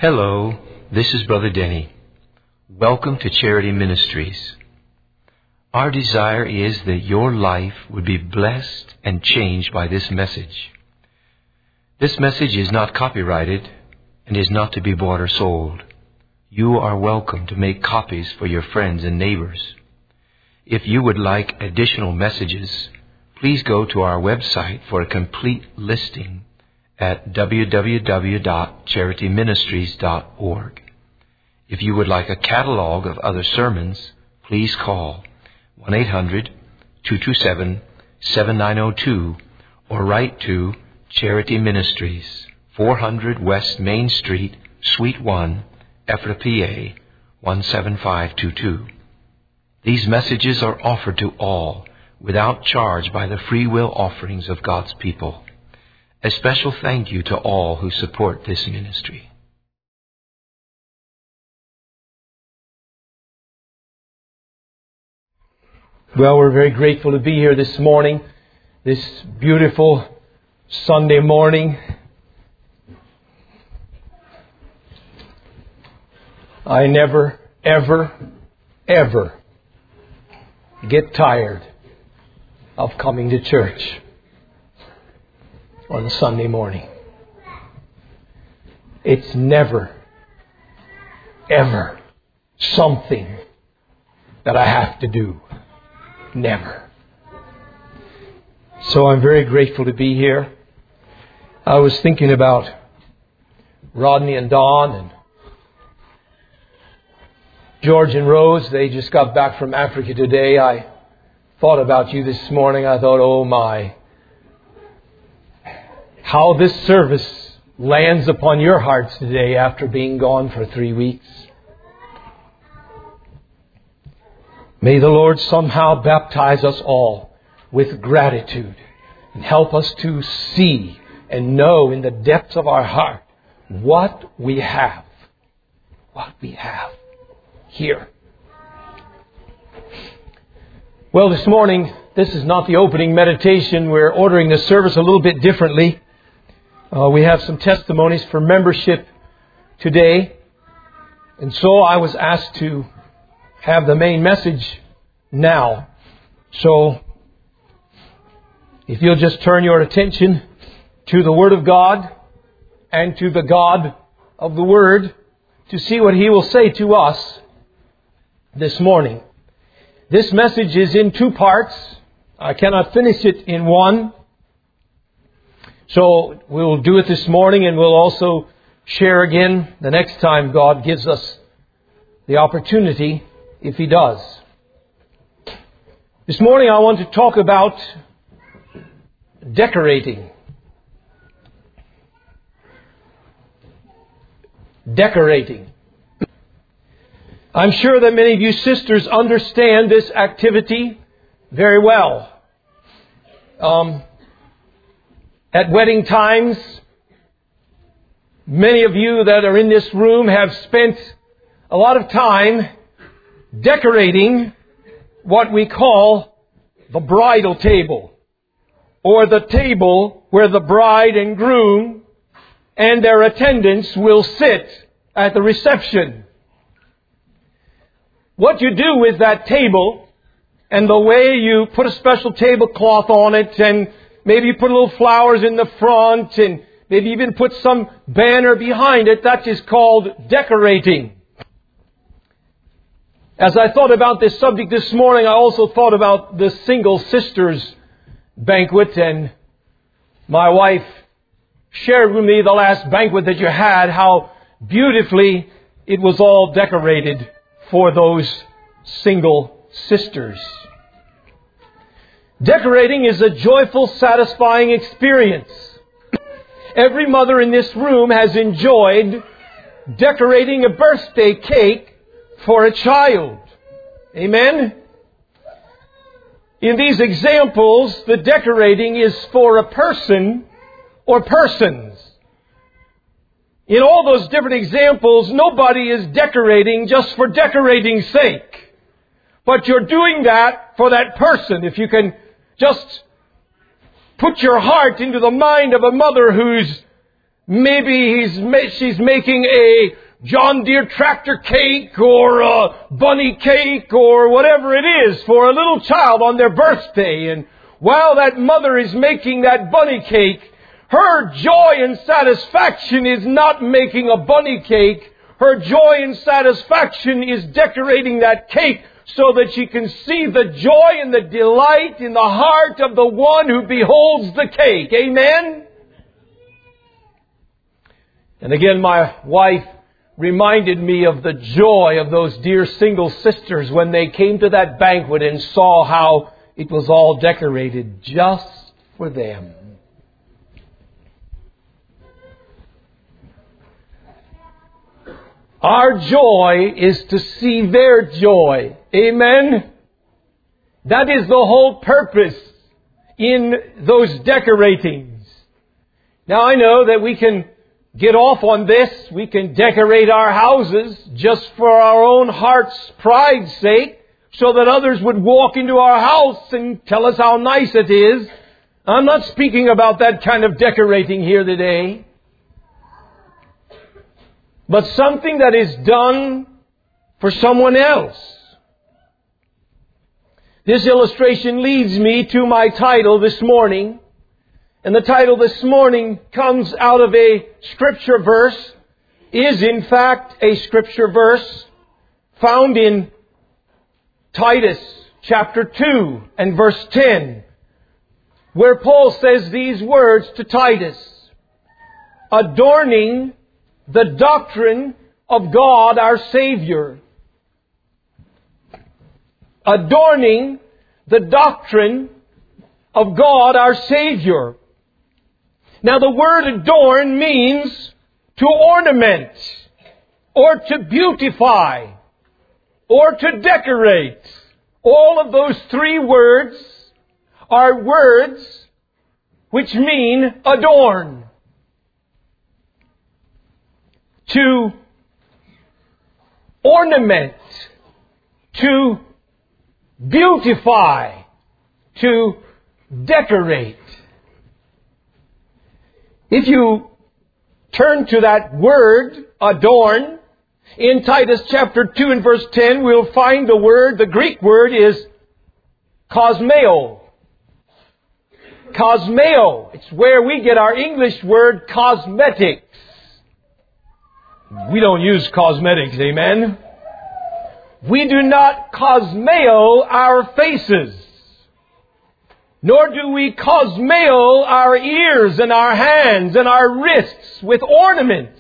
Hello, this is Brother Denny. Welcome to Charity Ministries. Our desire is that your life would be blessed and changed by this message. This message is not copyrighted and is not to be bought or sold. You are welcome to make copies for your friends and neighbors. If you would like additional messages, please go to our website for a complete listing at www.charityministries.org. If you would like a catalog of other sermons, please call 1-800-227-7902 or write to Charity Ministries, 400 West Main Street, Suite 1, Ephrata, PA, 17522. These messages are offered to all without charge by the free will offerings of God's people. A special thank you to all who support this ministry. Well, we're very grateful to be here this morning, this beautiful Sunday morning. I never, ever get tired of coming to church on Sunday morning. It's never, ever something that I have to do. Never. So I'm very grateful to be here. I was thinking about Rodney and Don and George and Rose. They just got back from Africa today. I thought about you this morning. I thought, oh my, how this service lands upon your hearts today after being gone for 3 weeks. May the Lord somehow baptize us all with gratitude and help us to see and know in the depths of our heart what we have here. Well, this morning, this is not the opening meditation. We're ordering the service a little bit differently. We have some testimonies for membership today. And so I was asked to have the main message now. So if you'll just turn your attention to the Word of God and to the God of the Word to see what He will say to us this morning. This message is in 2 parts. I cannot finish it in one. So we'll do it this morning, and we'll also share again the next time God gives us the opportunity, if He does. This morning I want to talk about decorating. Decorating. I'm sure that many of you sisters understand this activity very well. At wedding times, many of you that are in this room have spent a lot of time decorating what we call the bridal table, or the table where the bride and groom and their attendants will sit at the reception. What you do with that table and the way you put a special tablecloth on it, and maybe you put little flowers in the front, and maybe even put some banner behind it, that is called decorating. As I thought about this subject this morning, I also thought about the Single Sisters banquet, and my wife shared with me the last banquet that you had, how beautifully it was all decorated for those single sisters. Decorating is a joyful, satisfying experience. Every mother in this room has enjoyed decorating a birthday cake for a child. Amen? In these examples, the decorating is for a person or persons. In all those different examples, nobody is decorating just for decorating's sake. But you're doing that for that person. If you can just put your heart into the mind of a mother who's Maybe she's making a John Deere tractor cake or a bunny cake or whatever it is for a little child on their birthday. And while that mother is making that bunny cake, her joy and satisfaction is not making a bunny cake. Her joy and satisfaction is decorating that cake so that she can see the joy and the delight in the heart of the one who beholds the cake. Amen? And again, my wife reminded me of the joy of those dear single sisters when they came to that banquet and saw how it was all decorated just for them. Our joy is to see their joy. Amen? That is the whole purpose in those decoratings. Now I know that we can get off on this. We can decorate our houses just for our own heart's pride's sake, so that others would walk into our house and tell us how nice it is. I'm not speaking about that kind of decorating here today. But something that is done for someone else. This illustration leads me to my title this morning. And the title this morning comes out of a scripture verse, is in fact a scripture verse found in Titus chapter 2 and verse 10, where Paul says these words to Titus: adorning the doctrine of God our Savior. Adorning the doctrine of God our Savior. Now the word adorn means to ornament, or to beautify, or to decorate. All of those three words are words which mean adorn. To ornament, to beautify, to decorate. If you turn to that word, adorn, in Titus chapter 2 and verse 10, we'll find the word, the Greek word is cosmeo. Cosmeo. It's where we get our English word cosmetics. We don't use cosmetics, amen? We do not cosmeo our faces. Nor do we cosmeo our ears and our hands and our wrists with ornaments.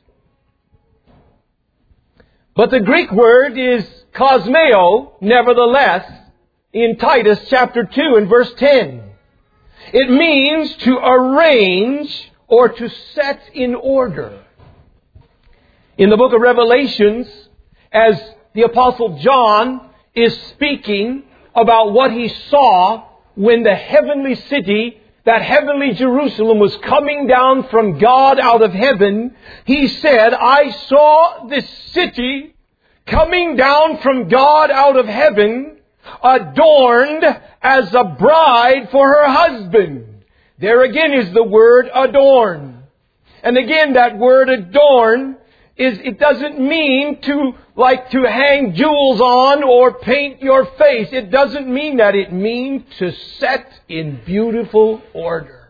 But the Greek word is cosmeo, nevertheless, in Titus chapter 2 and verse 10. It means to arrange or to set in order. In the book of Revelations, as the Apostle John is speaking about what he saw when the heavenly city, that heavenly Jerusalem, was coming down from God out of heaven, he said, I saw this city coming down from God out of heaven, adorned as a bride for her husband. There again is the word adorn. And again, that word adorn it doesn't mean to hang jewels on or paint your face. It doesn't mean that. It means to set in beautiful order.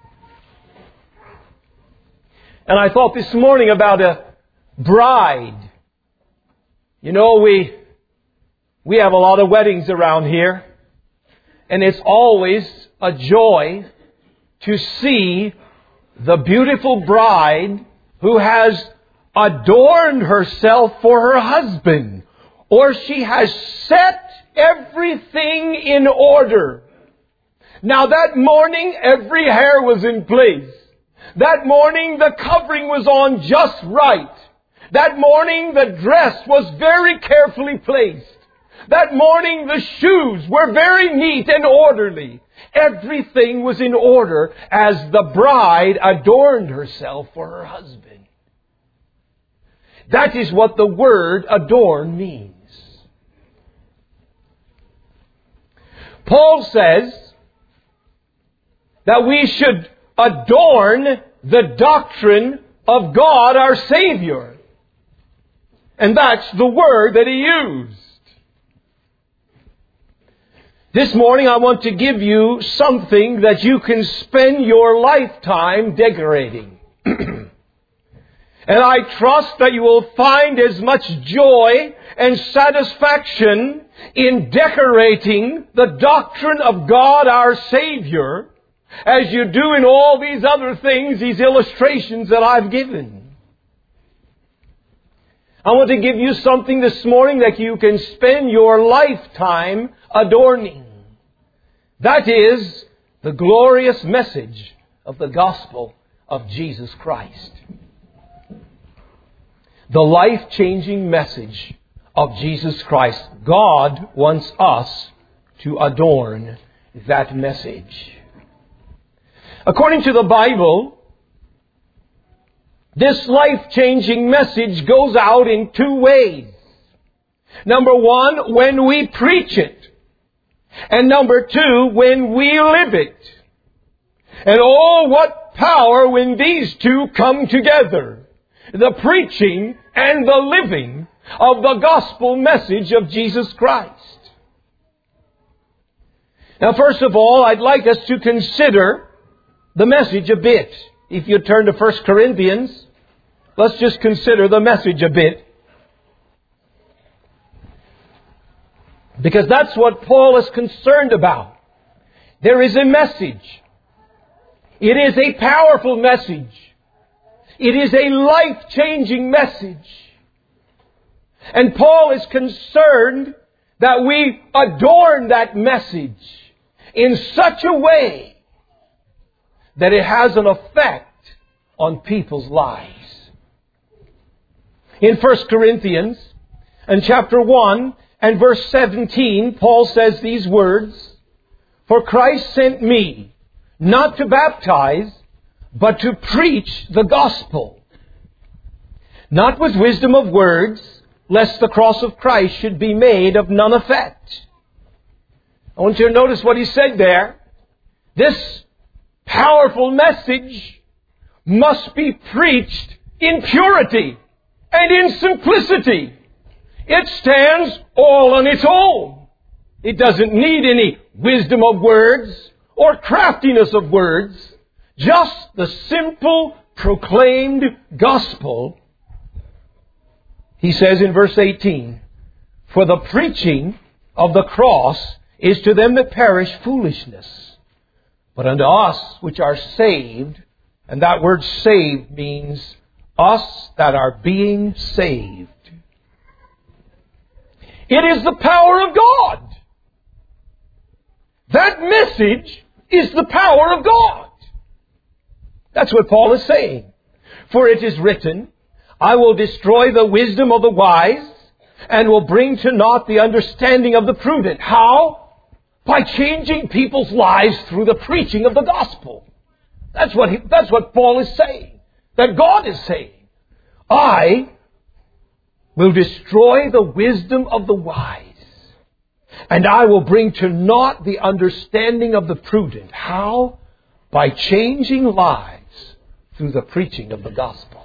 And I thought this morning about a bride. You know, we have a lot of weddings around here. And it's always a joy to see the beautiful bride who has adorned herself for her husband, or she has set everything in order. Now that morning, every hair was in place. That morning, the covering was on just right. That morning, the dress was very carefully placed. That morning, the shoes were very neat and orderly. Everything was in order as the bride adorned herself for her husband. That is what the word adorn means. Paul says that we should adorn the doctrine of God our Savior. And that's the word that he used. This morning I want to give you something that you can spend your lifetime decorating. And I trust that you will find as much joy and satisfaction in decorating the doctrine of God our Savior as you do in all these other things, these illustrations that I've given. I want to give you something this morning that you can spend your lifetime adorning. That is the glorious message of the gospel of Jesus Christ. The life-changing message of Jesus Christ. God wants us to adorn that message. According to the Bible, this life-changing message goes out in two ways. Number one, when we preach it. And number two, when we live it. And oh, what power when these two come together. The preaching and the living of the gospel message of Jesus Christ. Now, first of all, I'd like us to consider the message a bit. If you turn to 1 Corinthians, let's just consider the message a bit. Because that's what Paul is concerned about. There is a message. It is a powerful message. It is a life-changing message. And Paul is concerned that we adorn that message in such a way that it has an effect on people's lives. In 1 Corinthians, in chapter 1, and verse 17, Paul says these words, "For Christ sent me, not to baptize, but to preach the gospel, not with wisdom of words, lest the cross of Christ should be made of none effect." I want you to notice what he said there. This powerful message must be preached in purity and in simplicity. It stands all on its own. It doesn't need any wisdom of words or craftiness of words. Just the simple proclaimed gospel. He says in verse 18, "For the preaching of the cross is to them that perish foolishness, but unto us which are saved," and that word saved means us that are being saved. It is the power of God. That message is the power of God. That's what Paul is saying. "For it is written, I will destroy the wisdom of the wise and will bring to naught the understanding of the prudent." How? By changing people's lives through the preaching of the gospel. That's what Paul is saying. That God is saying. I will destroy the wisdom of the wise, and I will bring to naught the understanding of the prudent. How? By changing lives through the preaching of the gospel.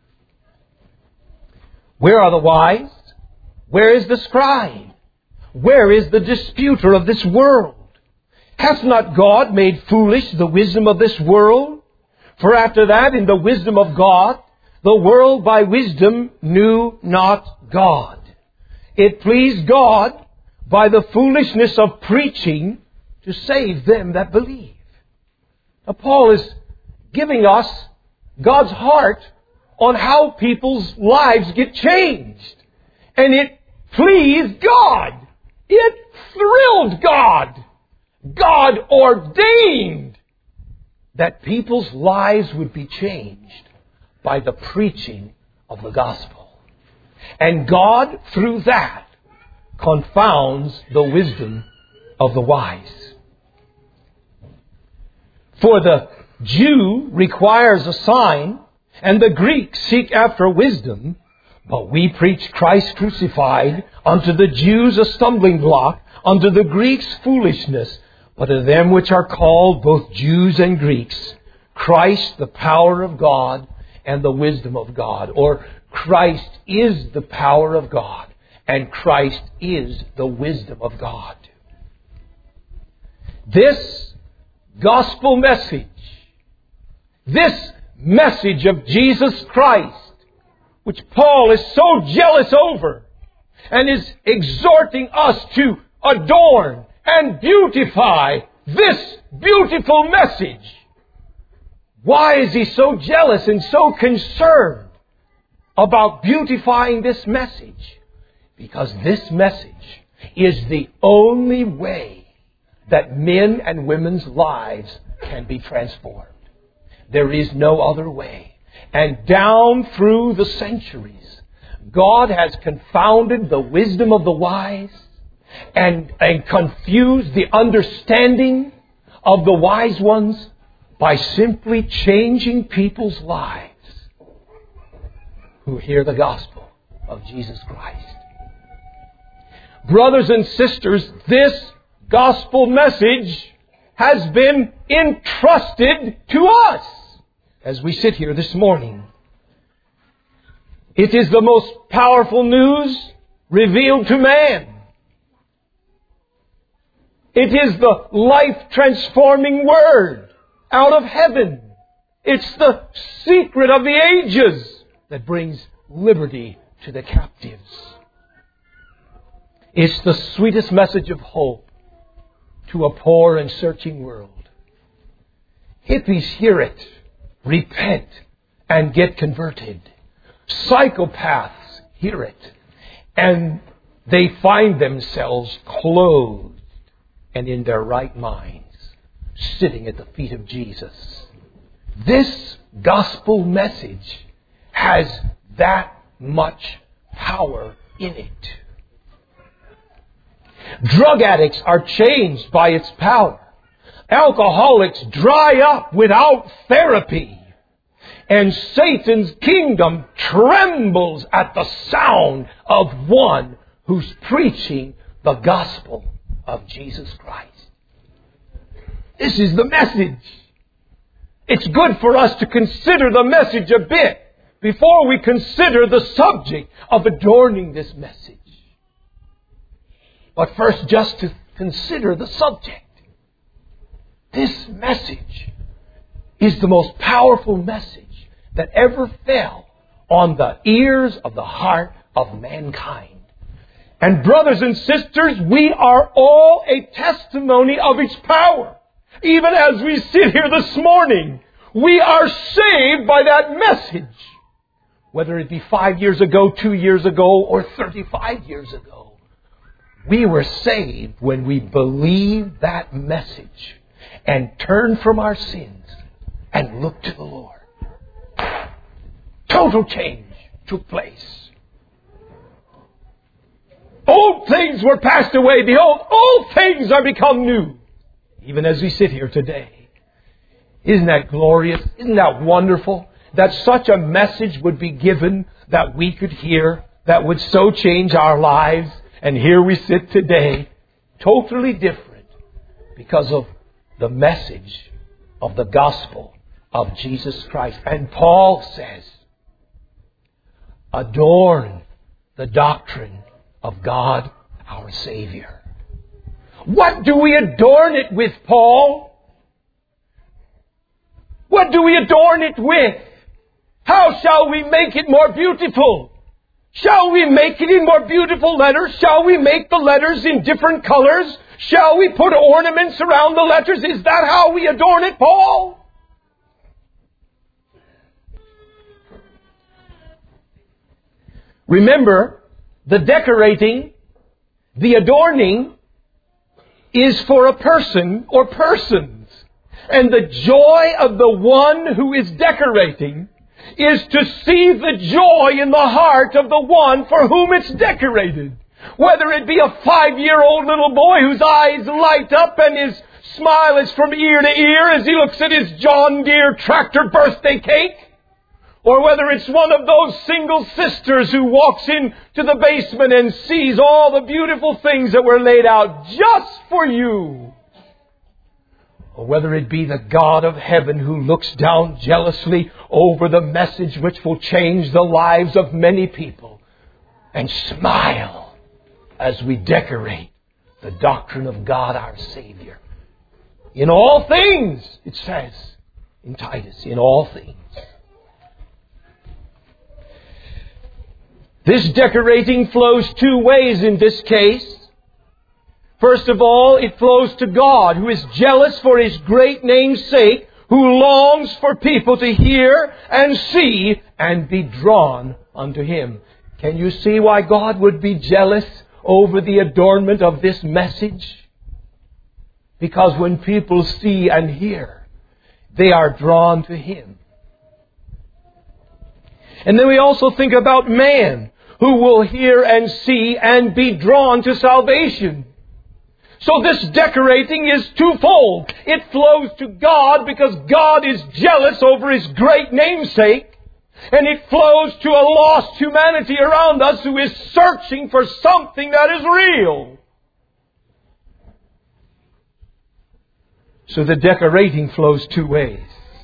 Where are the wise? Where is the scribe? Where is the disputer of this world? Hath not God made foolish the wisdom of this world? For after that, in the wisdom of God, the world by wisdom knew not God. It pleased God by the foolishness of preaching to save them that believe. Now, Paul is giving us God's heart on how people's lives get changed. And it pleased God. It thrilled God. God ordained that people's lives would be changed by the preaching of the gospel. And God, through that, confounds the wisdom of the wise. For the Jew requires a sign, and the Greeks seek after wisdom, but we preach Christ crucified, unto the Jews a stumbling block, unto the Greeks foolishness, but to them which are called, both Jews and Greeks, Christ, the power of God and the wisdom of God. Or Christ is the power of God and Christ is the wisdom of God. This gospel message, this message of Jesus Christ, which Paul is so jealous over and is exhorting us to adorn and beautify this beautiful message. Why is he so jealous and so concerned about beautifying this message? Because this message is the only way that men and women's lives can be transformed. There is no other way. And down through the centuries, God has confounded the wisdom of the wise and confused the understanding of the wise ones by simply changing people's lives who hear the gospel of Jesus Christ. Brothers and sisters, this gospel message has been entrusted to us as we sit here this morning. It is the most powerful news revealed to man. It is the life-transforming Word out of heaven. It's the secret of the ages that brings liberty to the captives. It's the sweetest message of hope to a poor and searching world. Hippies hear it, repent, and get converted. Psychopaths hear it, and they find themselves clothed and in their right minds, sitting at the feet of Jesus. This gospel message has that much power in it. Drug addicts are changed by its power. Alcoholics dry up without therapy. And Satan's kingdom trembles at the sound of one who's preaching the gospel of Jesus Christ. This is the message. It's good for us to consider the message a bit before we consider the subject of adorning this message. But first, just to consider the subject. This message is the most powerful message that ever fell on the ears of the heart of mankind. And brothers and sisters, we are all a testimony of its power. Even as we sit here this morning, we are saved by that message. Whether it be 5 years ago, 2 years ago, or 35 years ago. We were saved when we believed that message and turned from our sins and looked to the Lord. Total change took place. Old things were passed away. Behold, all things are become new. Even as we sit here today. Isn't that glorious? Isn't that wonderful? That such a message would be given that we could hear, that would so change our lives. And here we sit today, totally different because of the message of the gospel of Jesus Christ. And Paul says, adorn the doctrine of God our Savior. What do we adorn it with, Paul? What do we adorn it with? How shall we make it more beautiful? Shall we make it in more beautiful letters? Shall we make the letters in different colors? Shall we put ornaments around the letters? Is that how we adorn it, Paul? Remember, the decorating, the adorning, is for a person or persons. And the joy of the one who is decorating is to see the joy in the heart of the one for whom it's decorated. Whether it be a 5-year-old little boy whose eyes light up and his smile is from ear to ear as he looks at his John Deere tractor birthday cake, or whether it's one of those single sisters who walks into the basement and sees all the beautiful things that were laid out just for you. or whether it be the God of heaven who looks down jealously over the message which will change the lives of many people, and smile as we decorate the doctrine of God our Savior. In all things, it says in Titus, in all things. This decorating flows two ways in this case. First of all, it flows to God, who is jealous for His great name's sake, who longs for people to hear and see and be drawn unto Him. Can you see why God would be jealous over the adornment of this message? Because when people see and hear, they are drawn to Him. And then we also think about man, who will hear and see and be drawn to salvation. So this decorating is twofold. It flows to God because God is jealous over His great namesake. And it flows to a lost humanity around us who is searching for something that is real. So the decorating flows two ways.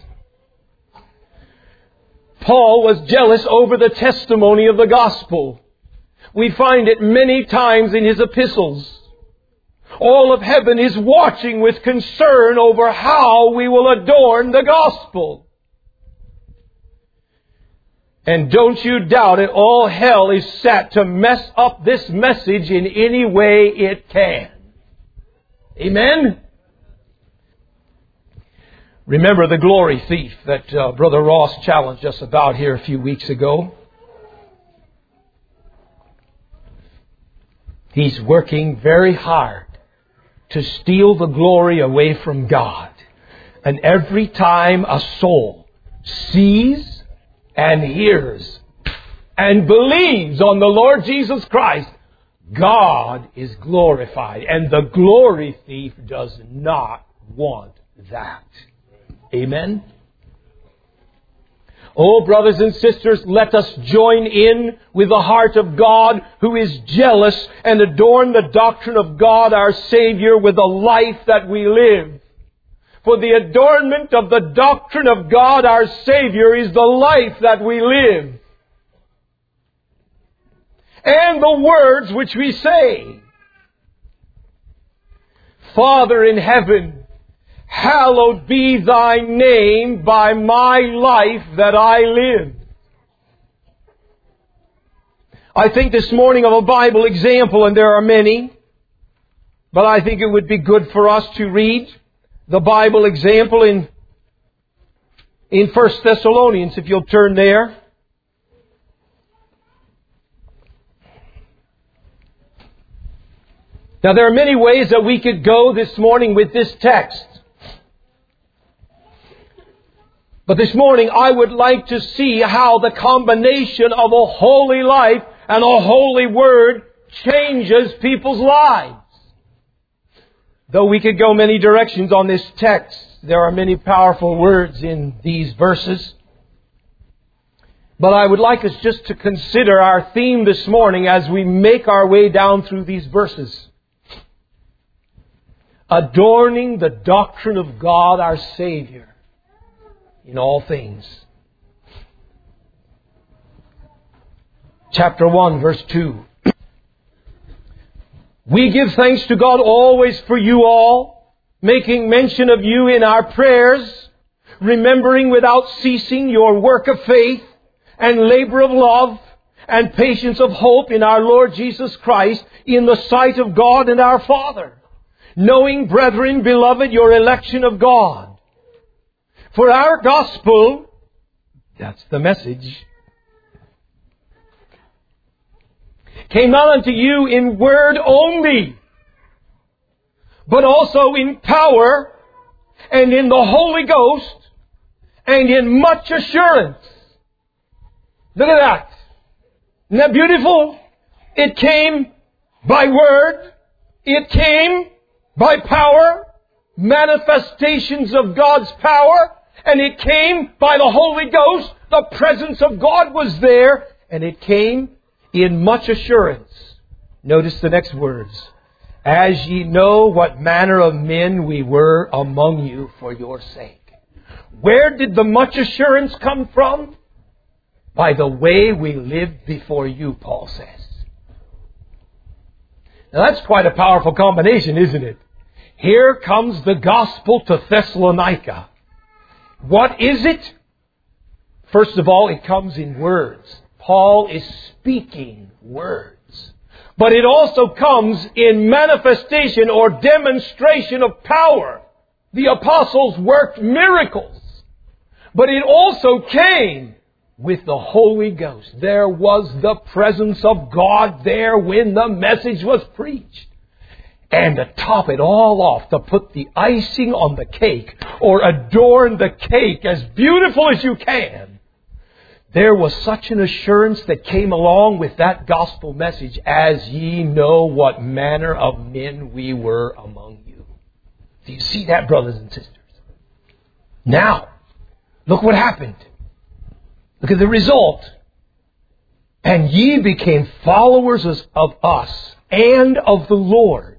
Paul was jealous over the testimony of the gospel. We find it many times in his epistles. All of heaven is watching with concern over how we will adorn the gospel. And don't you doubt it, all hell is set to mess up this message in any way it can. Amen? Remember the glory thief that Brother Ross challenged us about here a few weeks ago? He's working very hard to steal the glory away from God. And every time a soul sees and hears and believes on the Lord Jesus Christ, God is glorified. And the glory thief does not want that. Amen? Oh, brothers and sisters, let us join in with the heart of God who is jealous and adorn the doctrine of God our Savior with the life that we live. For the adornment of the doctrine of God our Savior is the life that we live. And the words which we say. Father in heaven, hallowed be Thy name by my life that I live. I think this morning of a Bible example, and there are many, but I think it would be good for us to read the Bible example in 1 Thessalonians, if you'll turn there. Now there are many ways that we could go this morning with this text. But this morning I would like to see how the combination of a holy life and a holy word changes people's lives. Though we could go many directions on this text, there are many powerful words in these verses. But I would like us just to consider our theme this morning as we make our way down through these verses. Adorning the doctrine of God our Savior in all things. Chapter 1, verse 2. We give thanks to God always for you all, making mention of you in our prayers, remembering without ceasing your work of faith and labor of love and patience of hope in our Lord Jesus Christ in the sight of God and our Father. Knowing, brethren, beloved, your election of God. For our gospel, that's the message, came not unto you in word only, but also in power and in the Holy Ghost and in much assurance. Look at that. Isn't that beautiful? It came by word. It came by power, manifestations of God's power, and it came by the Holy Ghost. The presence of God was there, and it came in much assurance. Notice the next words. as ye know what manner of men we were among you for your sake. Where did the much assurance come from? By the way we lived before you, Paul says. Now that's quite a powerful combination, isn't it? Here comes the gospel to Thessalonica. What is it? First of all, it comes in words. Paul is speaking words. But it also comes in manifestation or demonstration of power. The apostles worked miracles. But it also came with the Holy Ghost. There was the presence of God there when the message was preached. And to top it all off, to put the icing on the cake, or adorn the cake as beautiful as you can, there was such an assurance that came along with that gospel message, as ye know what manner of men we were among you. Do you see that, brothers and sisters? Now, look what happened. Look at the result. And ye became followers of us and of the Lord,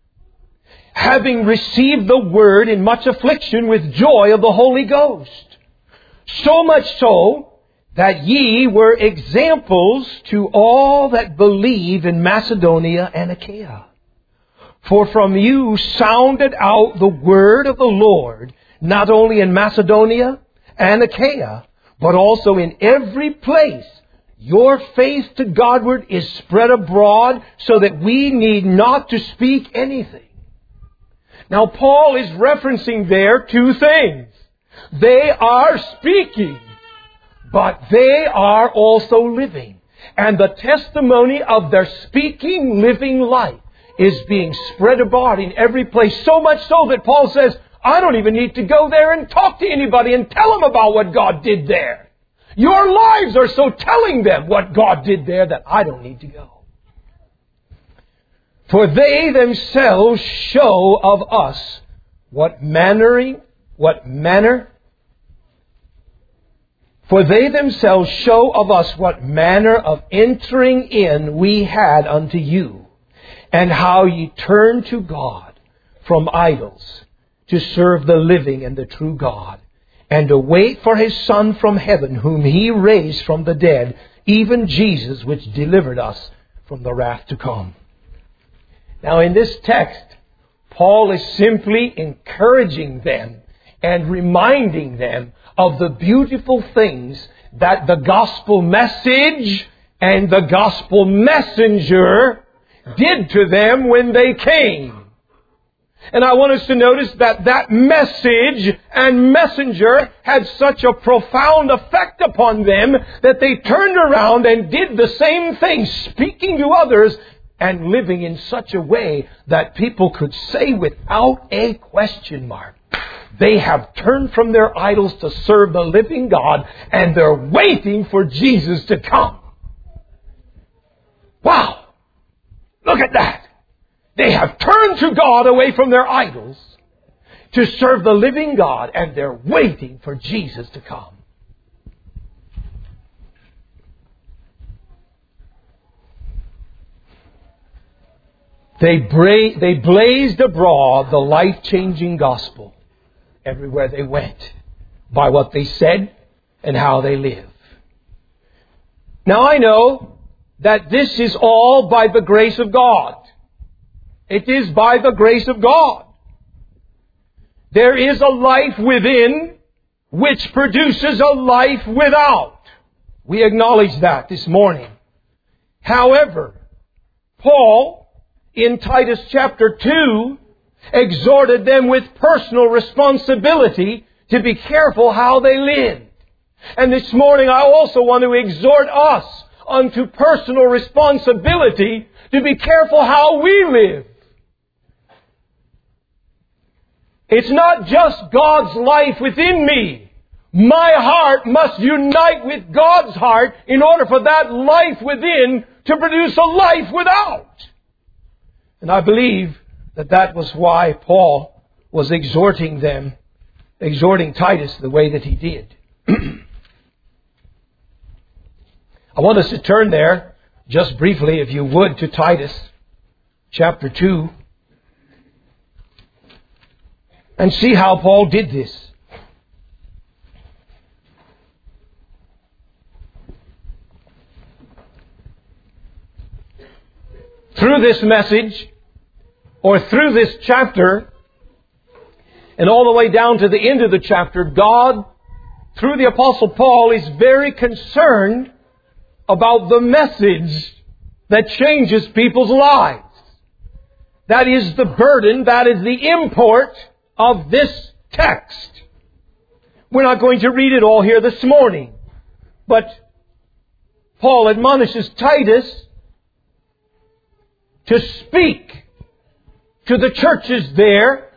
having received the word in much affliction with joy of the Holy Ghost. So much so that ye were examples to all that believe in Macedonia and Achaia. For from you sounded out the word of the Lord, not only in Macedonia and Achaia, but also in every place. Your faith to Godward is spread abroad, so that we need not to speak anything. Now Paul is referencing there two things. They are speaking, but they are also living. And the testimony of their speaking, living life is being spread abroad in every place. So much so that Paul says, I don't even need to go there and talk to anybody and tell them about what God did there. Your lives are so telling them what God did there that I don't need to go. For they themselves show of us For they themselves show of us what manner of entering in we had unto you, and how ye turned to God from idols to serve the living and the true God, and to wait for His Son from heaven, whom He raised from the dead, even Jesus, which delivered us from the wrath to come. Now in this text, Paul is simply encouraging them and reminding them of the beautiful things that the gospel message and the gospel messenger did to them when they came. And I want us to notice that that message and messenger had such a profound effect upon them that they turned around and did the same thing, speaking to others and living in such a way that people could say without a question mark, they have turned from their idols to serve the living God, and they're waiting for Jesus to come. Wow! Look at that! They have turned to God away from their idols to serve the living God, and they're waiting for Jesus to come. They blazed abroad the life-changing gospel everywhere they went, by what they said and how they lived. Now I know that this is all by the grace of God. It is by the grace of God. There is a life within which produces a life without. We acknowledge that this morning. However, Paul, in Titus chapter 2, exhorted them with personal responsibility to be careful how they lived. And this morning I also want to exhort us unto personal responsibility to be careful how we live. It's not just God's life within me. My heart must unite with God's heart in order for that life within to produce a life without. And I believe that was why Paul was exhorting Titus the way that he did. I want us to turn there, just briefly, if you would, to Titus chapter 2. and see how Paul did this. Through this message, or through this chapter, and all the way down to the end of the chapter, God, through the Apostle Paul, is very concerned about the message that changes people's lives. That is the burden, that is the import of this text. We're not going to read it all here this morning, but Paul admonishes Titus to speak to the churches there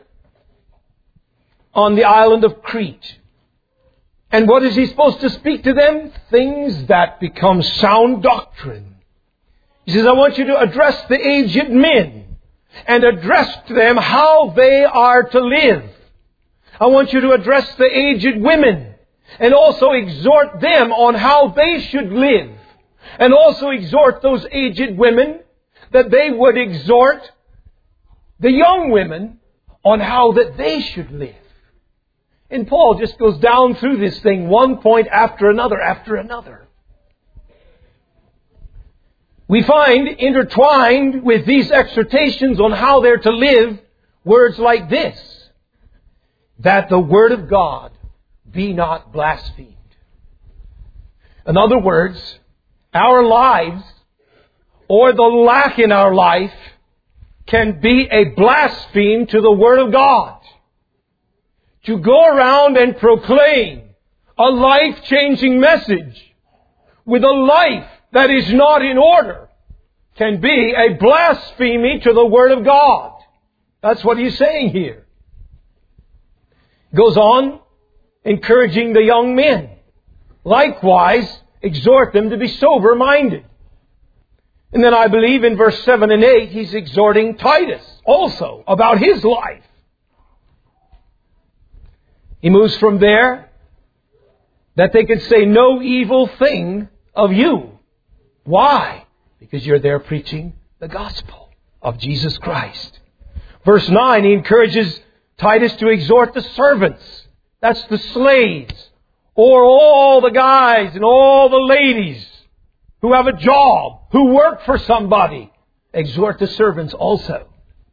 on the island of Crete. And what is he supposed to speak to them? Things that become sound doctrine. He says, I want you to address the aged men and address to them how they are to live. I want you to address the aged women and also exhort them on how they should live. And also exhort those aged women that they would exhort the young women on how that they should live. And Paul just goes down through this thing, one point after another after another. We find intertwined with these exhortations on how they're to live, words like this, that the Word of God be not blasphemed. In other words, our lives, or the lack in our life, can be a blaspheme to the Word of God. To go around and proclaim a life-changing message with a life that is not in order can be a blasphemy to the Word of God. That's what he's saying here. Goes on encouraging the young men. Likewise, exhort them to be sober-minded. And then I believe in verse 7 and 8, he's exhorting Titus also about his life. He moves from there that they can say no evil thing of you. Why? Because you're there preaching the gospel of Jesus Christ. Verse 9, he encourages Titus to exhort the servants. That's the slaves. Or all the guys and all the ladies who have a job, who work for somebody. Exhort the servants also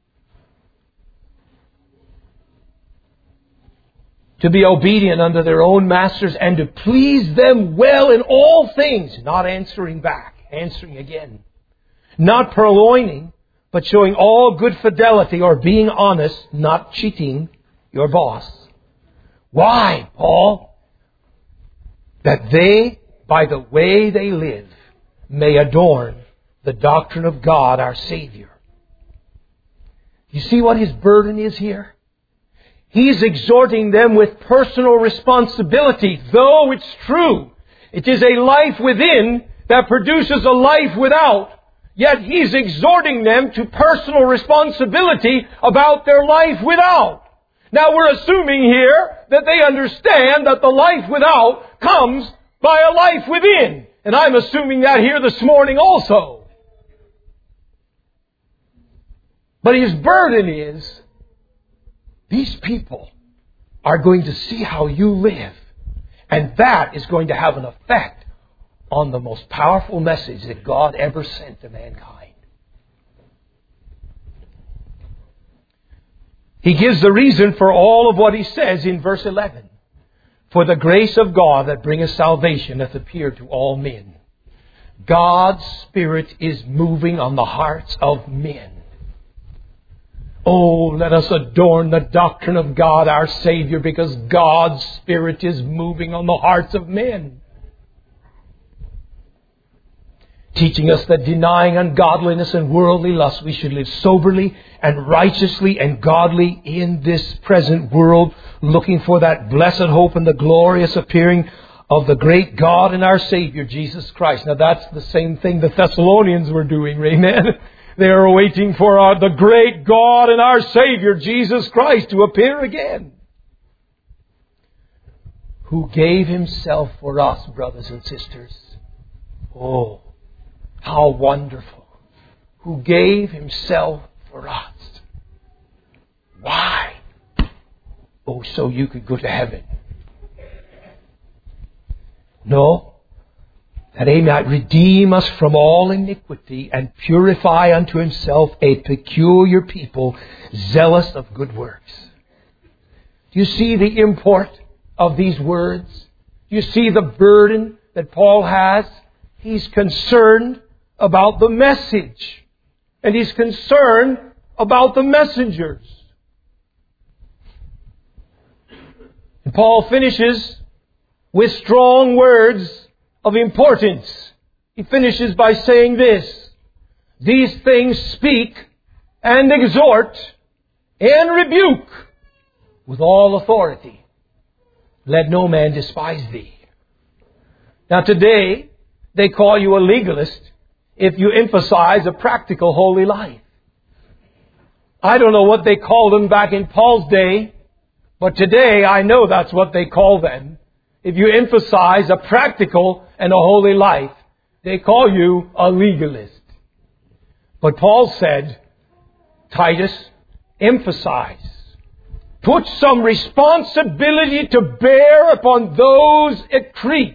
to be obedient unto their own masters and to please them well in all things. Not answering back, answering again. Not purloining, but showing all good fidelity or being honest, not cheating your boss. Why, Paul? That they, by the way they live, may adorn the doctrine of God our Savior. You see what his burden is here? He's exhorting them with personal responsibility, though it's true. It is a life within that produces a life without. Yet he's exhorting them to personal responsibility about their life without. Now we're assuming here that they understand that the life without comes by a life within. And I'm assuming that here this morning also. But his burden is, these people are going to see how you live. And that is going to have an effect on the most powerful message that God ever sent to mankind. He gives the reason for all of what he says in verse 11. For the grace of God that bringeth salvation hath appeared to all men. God's Spirit is moving on the hearts of men. Oh, let us adorn the doctrine of God our Savior, because God's Spirit is moving on the hearts of men. Teaching us that denying ungodliness and worldly lust, we should live soberly and righteously and godly in this present world, looking for that blessed hope and the glorious appearing of the great God and our Savior, Jesus Christ. Now that's the same thing the Thessalonians were doing, amen? They are waiting for the great God and our Savior, Jesus Christ, to appear again. Who gave Himself for us, brothers and sisters. Oh, how wonderful. Who gave Himself for us. Why? Oh, so you could go to heaven. No. That he might redeem us from all iniquity and purify unto himself a peculiar people, zealous of good works. Do you see the import of these words? Do you see the burden that Paul has? He's concerned about the message. And he's concerned about the messengers. And Paul finishes with strong words of importance. He finishes by saying this: these things speak and exhort and rebuke with all authority. Let no man despise thee. Now today, they call you a legalist if you emphasize a practical holy life. I don't know what they called them back in Paul's day, but today I know that's what they call them. If you emphasize a practical and a holy life, they call you a legalist. But Paul said, Titus, emphasize. Put some responsibility to bear upon those at Crete.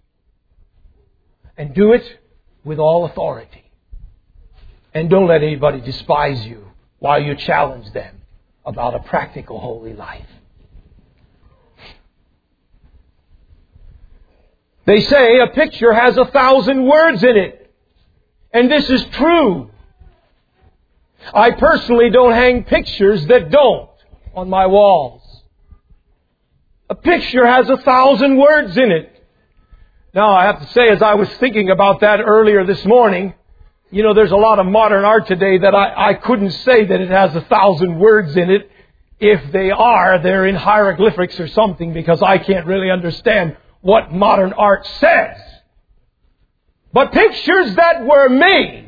And do it with all authority. And don't let anybody despise you while you challenge them about a practical holy life. They say a picture has 1,000 words in it. And this is true. I personally don't hang pictures that don't on my walls. A picture has 1,000 words in it. Now, I have to say, as I was thinking about that earlier this morning, there's a lot of modern art today that I couldn't say that it has 1,000 words in it. If they are, they're in hieroglyphics or something, because I can't really understand what modern art says. But pictures that were made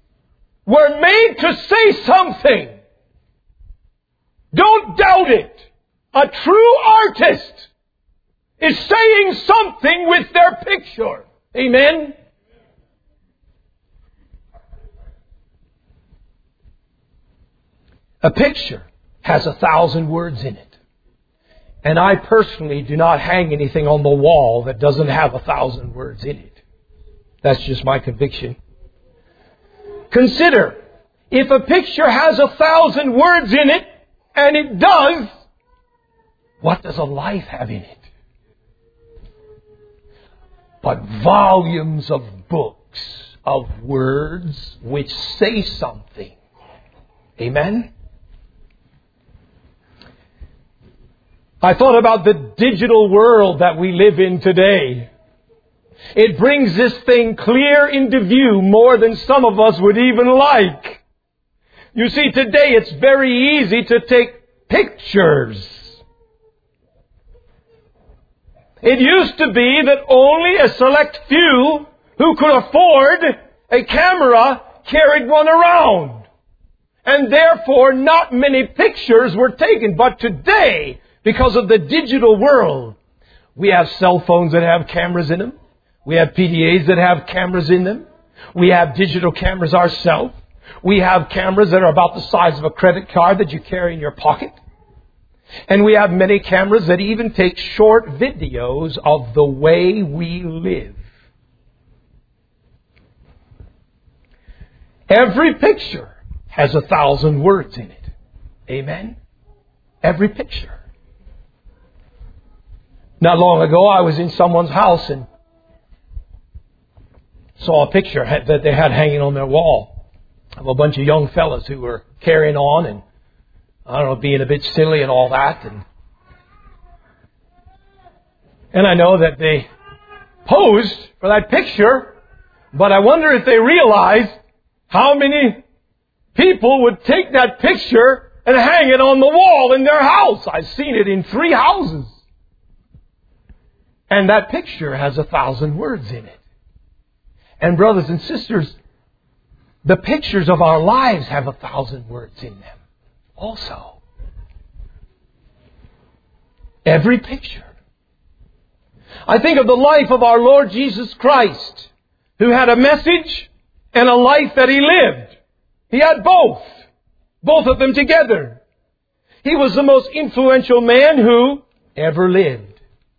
to say something. Don't doubt it. A true artist is saying something with their picture. Amen? A picture has 1,000 words in it. And I personally do not hang anything on the wall that doesn't have 1,000 words in it. That's just my conviction. Consider, if a picture has 1,000 words in it, and it does, what does a life have in it? But volumes of books, of words which say something. Amen? I thought about the digital world that we live in today. It brings this thing clear into view more than some of us would even like. You see, today it's very easy to take pictures. It used to be that only a select few who could afford a camera carried one around. And therefore not many pictures were taken. But today, because of the digital world, we have cell phones that have cameras in them. We have PDAs that have cameras in them. We have digital cameras ourselves. We have cameras that are about the size of a credit card that you carry in your pocket. And we have many cameras that even take short videos of the way we live. Every picture has 1,000 words in it. Amen? Every picture. Not long ago, I was in someone's house and saw a picture that they had hanging on their wall of a bunch of young fellas who were carrying on and, being a bit silly and all that. And I know that they posed for that picture, but I wonder if they realized how many people would take that picture and hang it on the wall in their house. I've seen it in 3 houses. And that picture has 1,000 words in it. And brothers and sisters, the pictures of our lives have 1,000 words in them also. Every picture. I think of the life of our Lord Jesus Christ, who had a message and a life that He lived. He had both of them together. He was the most influential man who ever lived.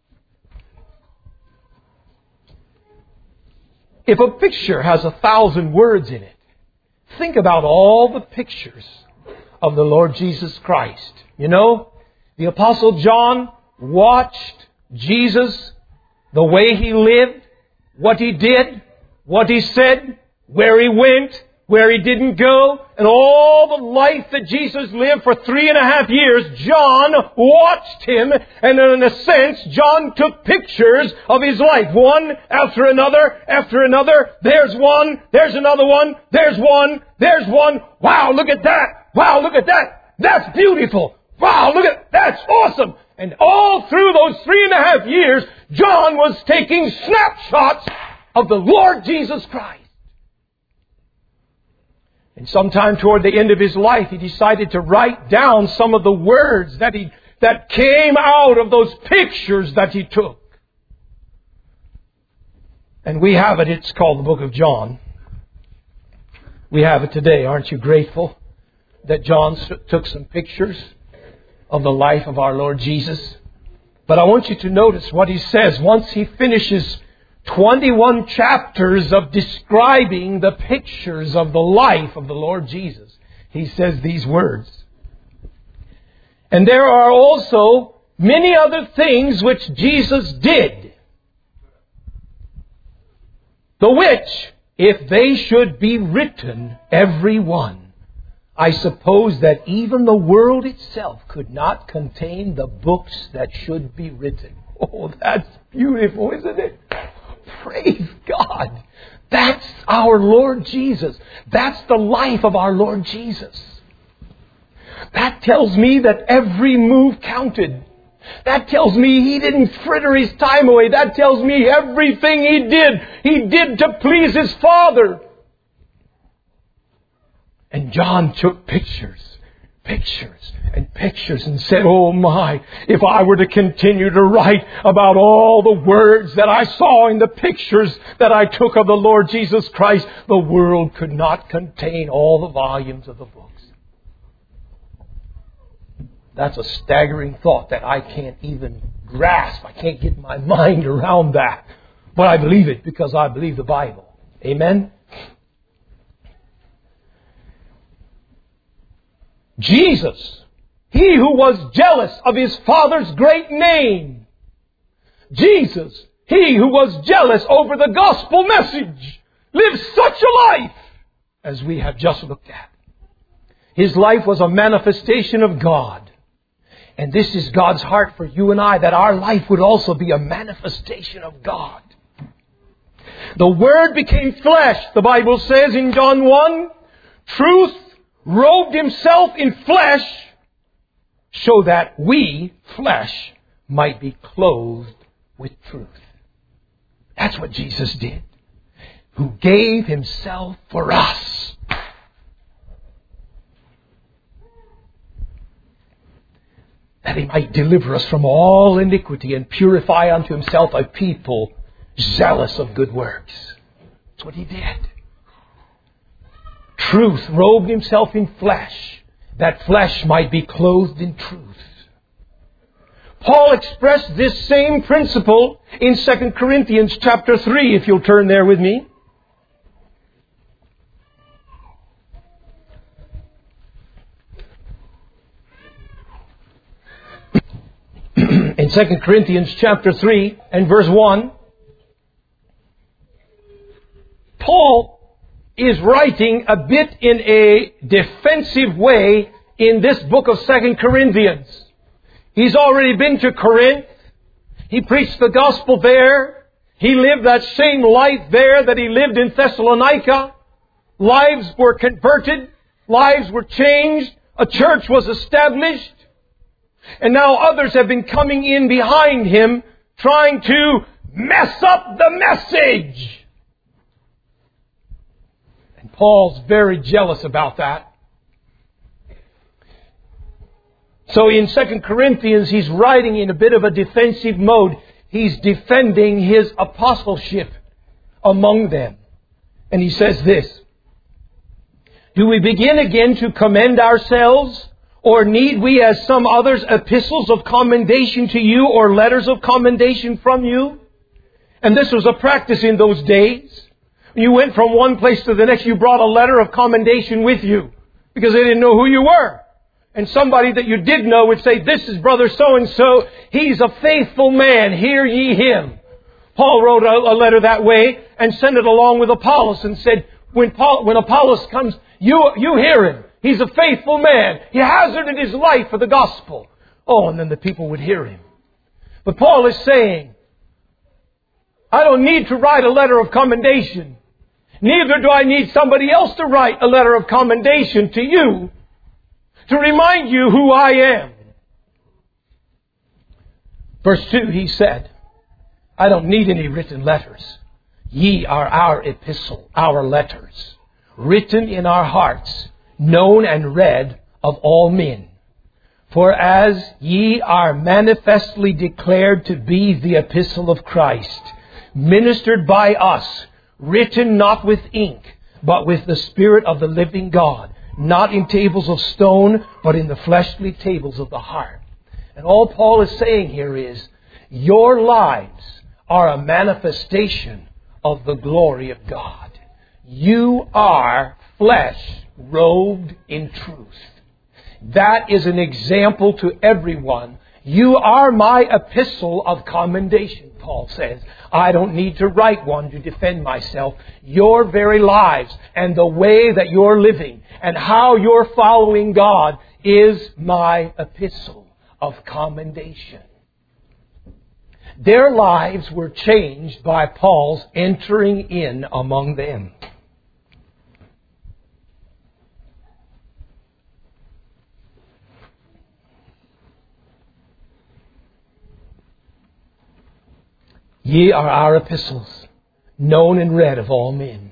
If a picture has 1,000 words in it, think about all the pictures of the Lord Jesus Christ. You know, the Apostle John watched Jesus, the way He lived, what He did, what He said, where He went, where He didn't go, and all the life that Jesus lived for 3.5 years. John watched Him, and in a sense, John took pictures of His life. One after another, after another. There's one, there's another one, there's one, there's one. Wow, look at that! Wow, look at that! That's beautiful! Wow, look at, that's awesome! And all through those 3.5 years, John was taking snapshots of the Lord Jesus Christ. And sometime toward the end of his life, he decided to write down some of the words that came out of those pictures that he took. And we have it. It's called the Book of John. We have it today. Aren't you grateful that John took some pictures of the life of our Lord Jesus? But I want you to notice what he says once he finishes 21 chapters of describing the pictures of the life of the Lord Jesus. He says these words. And there are also many other things which Jesus did, the which, if they should be written, every one, I suppose that even the world itself could not contain the books that should be written. Oh, that's beautiful, isn't it? Praise God. That's our Lord Jesus. That's the life of our Lord Jesus. That tells me that every move counted. That tells me He didn't fritter His time away. That tells me everything He did to please His Father. And John took pictures and pictures and said, oh my, if I were to continue to write about all the words that I saw in the pictures that I took of the Lord Jesus Christ, the world could not contain all the volumes of the books. That's a staggering thought that I can't even grasp. I can't get my mind around that. But I believe it because I believe the Bible. Amen? Jesus, He who was jealous of His Father's great name. Jesus, He who was jealous over the gospel message, lived such a life as we have just looked at. His life was a manifestation of God. And this is God's heart for you and I, that our life would also be a manifestation of God. The Word became flesh, the Bible says in John 1. Truth robed Himself in flesh so that we, flesh, might be clothed with truth. That's what Jesus did. Who gave Himself for us. That He might deliver us from all iniquity and purify unto Himself a people zealous of good works. That's what He did. Truth robed Himself in flesh, that flesh might be clothed in truth. Paul expressed this same principle in 2 Corinthians chapter 3, if you'll turn there with me. In 2 Corinthians chapter 3 and verse 1, Paul is writing a bit in a defensive way in this book of 2 Corinthians. He's already been to Corinth. He preached the gospel there. He lived that same life there that he lived in Thessalonica. Lives were converted. Lives were changed. A church was established. And now others have been coming in behind him, trying to mess up the message. And Paul's very jealous about that. So in 2 Corinthians, he's writing in a bit of a defensive mode. He's defending his apostleship among them. And he says this: Do we begin again to commend ourselves, Or need we, as some others, epistles of commendation to you or letters of commendation from you? And this was a practice in those days. You went from one place to the next, you brought a letter of commendation with you because they didn't know who you were. And somebody that you did know would say, this is brother so-and-so. He's a faithful man. Hear ye him. Paul wrote a letter that way and sent it along with Apollos and said, when Apollos comes, you hear him. He's a faithful man. He hazarded his life for the gospel. Oh, and then the people would hear him. But Paul is saying, I don't need to write a letter of commendation. Neither do I need somebody else to write a letter of commendation to you to remind you who I am. Verse 2, he said, I don't need any written letters. Ye are our epistle, our letters, written in our hearts, known and read of all men. For as ye are manifestly declared to be the epistle of Christ, ministered by us, written not with ink, but with the Spirit of the living God, not in tables of stone, but in the fleshly tables of the heart. And all Paul is saying here is, your lives are a manifestation of the glory of God. You are flesh robed in truth. That is an example to everyone. You are my epistle of commendation, Paul says. I don't need to write one to defend myself. Your very lives and the way that you're living and how you're following God is my epistle of commendation. Their lives were changed by Paul's entering in among them. Ye are our epistles, known and read of all men.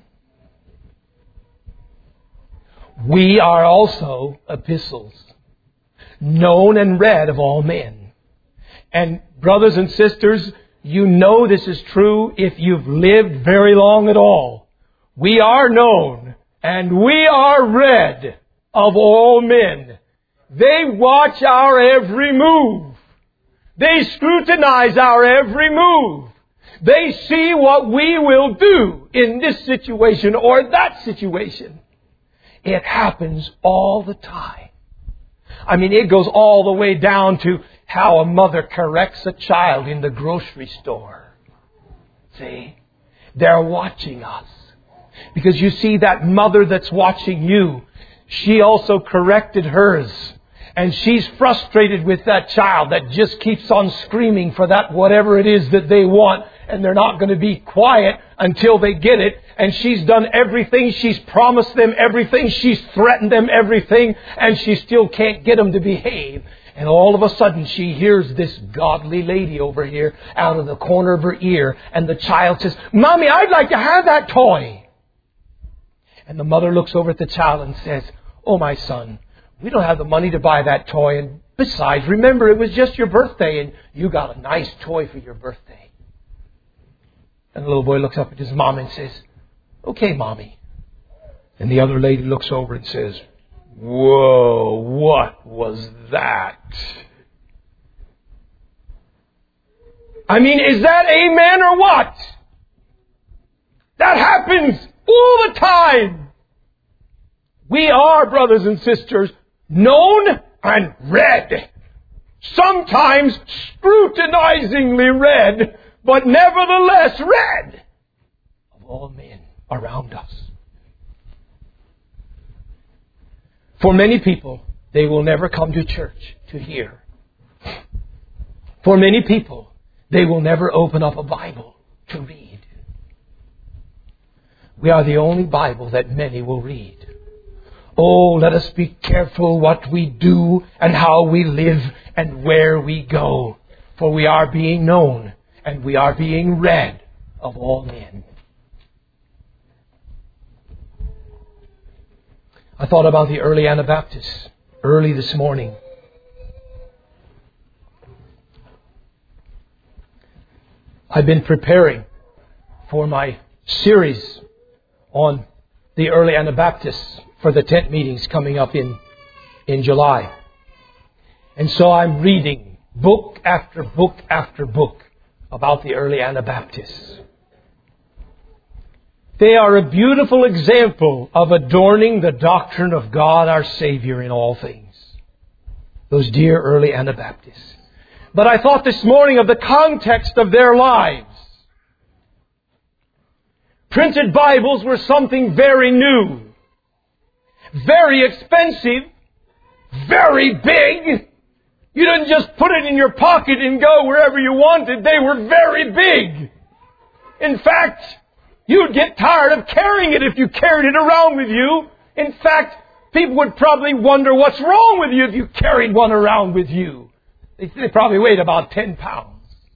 We are also epistles, known and read of all men. And brothers and sisters, you know this is true if you've lived very long at all. We are known and we are read of all men. They watch our every move. They scrutinize our every move. They see what we will do in this situation or that situation. It happens all the time. I mean, it goes all the way down to how a mother corrects a child in the grocery store. See? They're watching us. Because you see, that mother that's watching you, she also corrected hers. And she's frustrated with that child that just keeps on screaming for that whatever it is that they want. And they're not going to be quiet until they get it. And she's done everything. She's promised them everything. She's threatened them everything. And she still can't get them to behave. And all of a sudden she hears this godly lady over here out of the corner of her ear. And the child says, Mommy, I'd like to have that toy. And the mother looks over at the child and says, Oh, my son, we don't have the money to buy that toy. And besides, remember, it was just your birthday and you got a nice toy for your birthday. And the little boy looks up at his mom and says, Okay, Mommy. And the other lady looks over and says, Whoa, what was that? I mean, is that amen or what? That happens all the time. We are, brothers and sisters, known and read. Sometimes scrutinizingly read, but nevertheless read of all men around us. For many people, they will never come to church to hear. For many people, they will never open up a Bible to read. We are the only Bible that many will read. Oh, let us be careful what we do and how we live and where we go. For we are being known and we are being read of all men. I thought about the early Anabaptists early this morning. I've been preparing for my series on the early Anabaptists for the tent meetings coming up in July. And so I'm reading book after book after book about the early Anabaptists. They are a beautiful example of adorning the doctrine of God our Savior in all things. Those dear early Anabaptists. But I thought this morning of the context of their lives. Printed Bibles were something very new, very expensive, very big. You didn't just put it in your pocket and go wherever you wanted. They were very big. In fact, you'd get tired of carrying it if you carried it around with you. In fact, people would probably wonder what's wrong with you if you carried one around with you. They probably weighed about 10 pounds.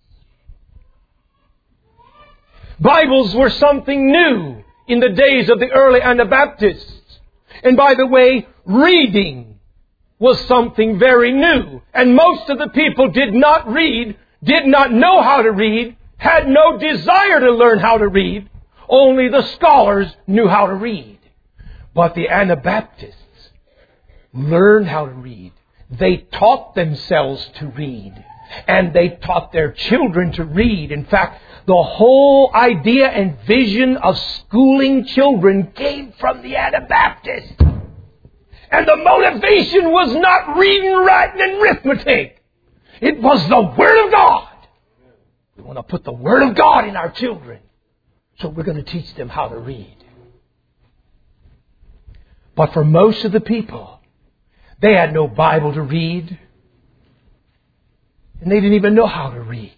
Bibles were something new in the days of the early Anabaptists. And by the way, reading was something very new. And most of the people did not read, did not know how to read, had no desire to learn how to read. Only the scholars knew how to read. But the Anabaptists learned how to read. They taught themselves to read. And they taught their children to read. In fact, the whole idea and vision of schooling children came from the Anabaptists. And the motivation was not reading, writing, and arithmetic. It was the Word of God. We want to put the Word of God in our children. So we're going to teach them how to read. But for most of the people, they had no Bible to read. And they didn't even know how to read.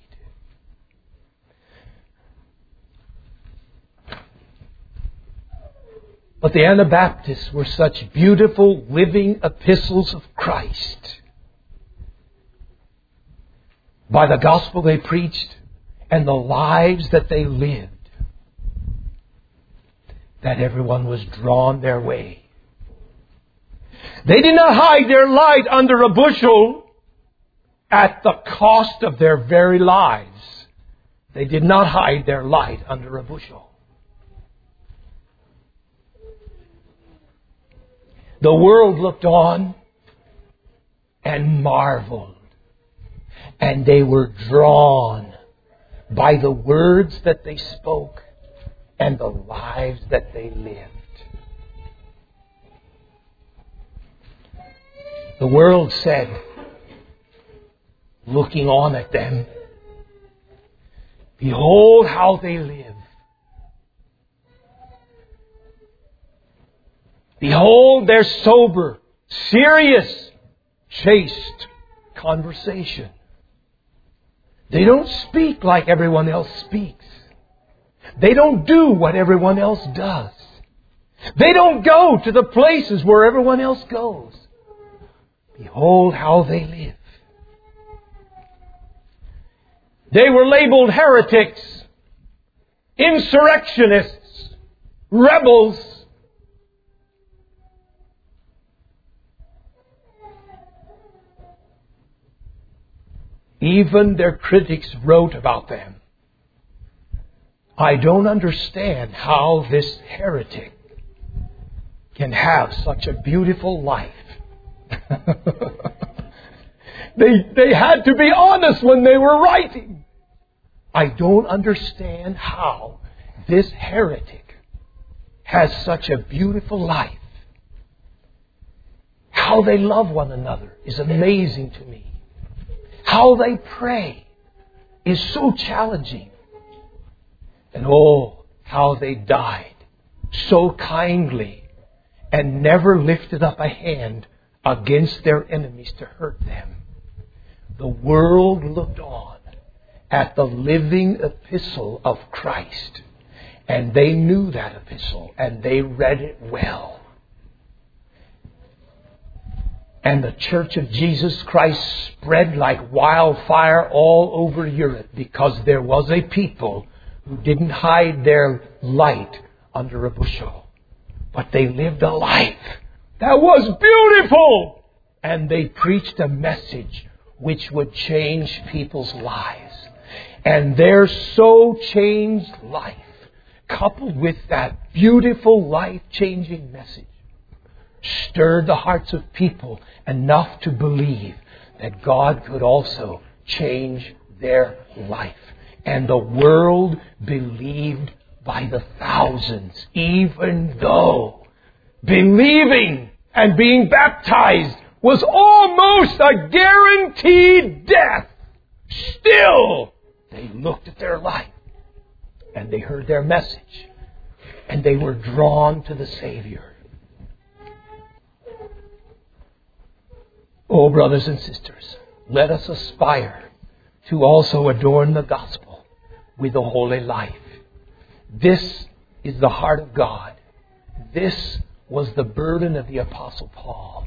But the Anabaptists were such beautiful living epistles of Christ. By the gospel they preached and the lives that they lived, that everyone was drawn their way. They did not hide their light under a bushel at the cost of their very lives. They did not hide their light under a bushel. The world looked on and marveled. And they were drawn by the words that they spoke and the lives that they lived. The world said, looking on at them, behold how they live. Behold their sober, serious, chaste conversation. They don't speak like everyone else speaks. They don't do what everyone else does. They don't go to the places where everyone else goes. Behold how they live. They were labeled heretics, insurrectionists, rebels. Even their critics wrote about them. I don't understand how this heretic can have such a beautiful life. They had to be honest when they were writing. I don't understand how this heretic has such a beautiful life. How they love one another is amazing to me. How they pray is so challenging. And oh, how they died so kindly and never lifted up a hand against their enemies to hurt them. The world looked on at the living epistle of Christ, and they knew that epistle, and they read it well. And the Church of Jesus Christ spread like wildfire all over Europe because there was a people who didn't hide their light under a bushel, but they lived a life that was beautiful. And they preached a message which would change people's lives. And their so changed life, coupled with that beautiful life-changing message, stirred the hearts of people enough to believe that God could also change their life. And the world believed by the thousands, even though believing and being baptized was almost a guaranteed death. Still, they looked at their life and they heard their message and they were drawn to the Savior. Oh, brothers and sisters, let us aspire to also adorn the gospel with a holy life. This is the heart of God. This was the burden of the Apostle Paul.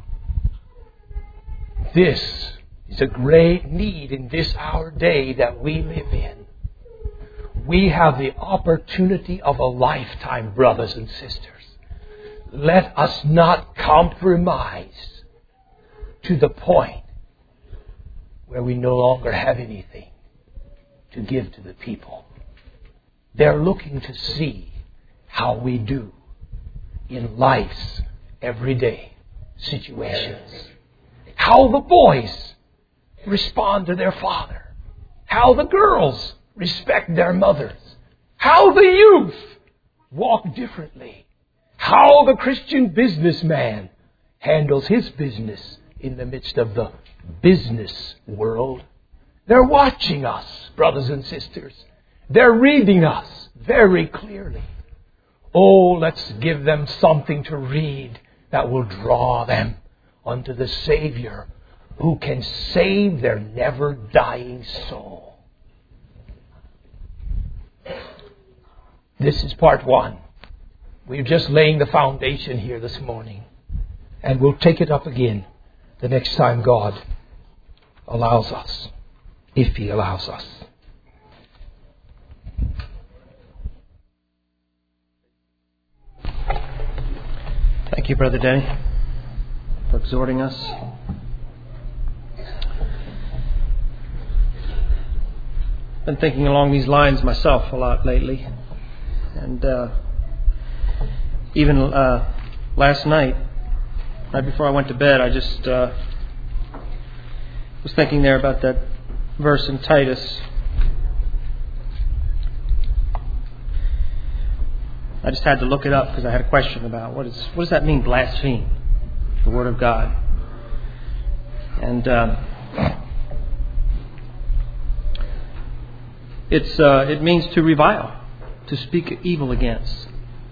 This is a great need in this our day that we live in. We have the opportunity of a lifetime, brothers and sisters. Let us not compromise to the point where we no longer have anything to give to the people. They're looking to see how we do in life's everyday situations. How the boys respond to their father. How the girls respect their mothers. How the youth walk differently. How the Christian businessman handles his business in the midst of the business world. They're watching us, brothers and sisters. They're reading us very clearly. Oh, let's give them something to read that will draw them unto the Savior who can save their never-dying soul. This is part one. We're just laying the foundation here this morning. And we'll take it up again the next time God allows us, if He allows us. Thank you, Brother Denny, for exhorting us. Been thinking along these lines myself a lot lately, and even last night, right before I went to bed, I just was thinking there about that verse in Titus. I just had to look it up because I had a question about what does that mean, blaspheme the Word of God? And it means to revile, to speak evil against.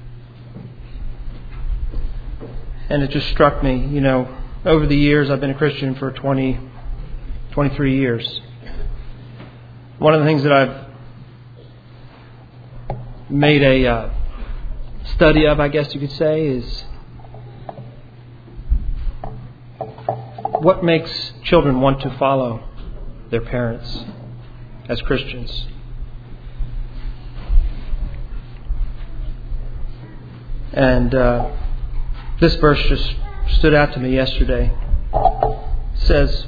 And it just struck me, over the years, I've been a Christian for 23 years. One of the things that I've made a study of, I guess you could say, is what makes children want to follow their parents as Christians. And this verse just stood out to me yesterday. It says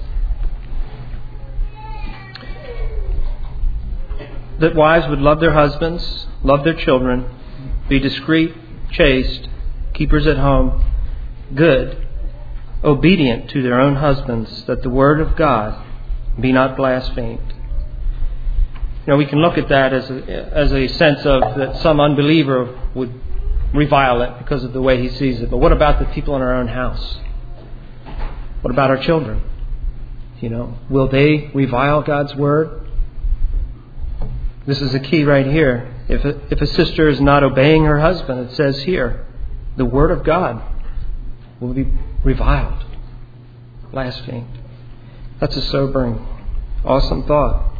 that wives would love their husbands, love their children, be discreet, chaste, keepers at home, good, obedient to their own husbands, that the word of God be not blasphemed. We can look at that as a sense of that some unbeliever would revile it because of the way he sees it. But what about the people in our own house? What about our children? Will they revile God's word? This is the key right here. If a sister is not obeying her husband, it says here, the word of God will be reviled, blasphemed. That's a sobering, awesome thought.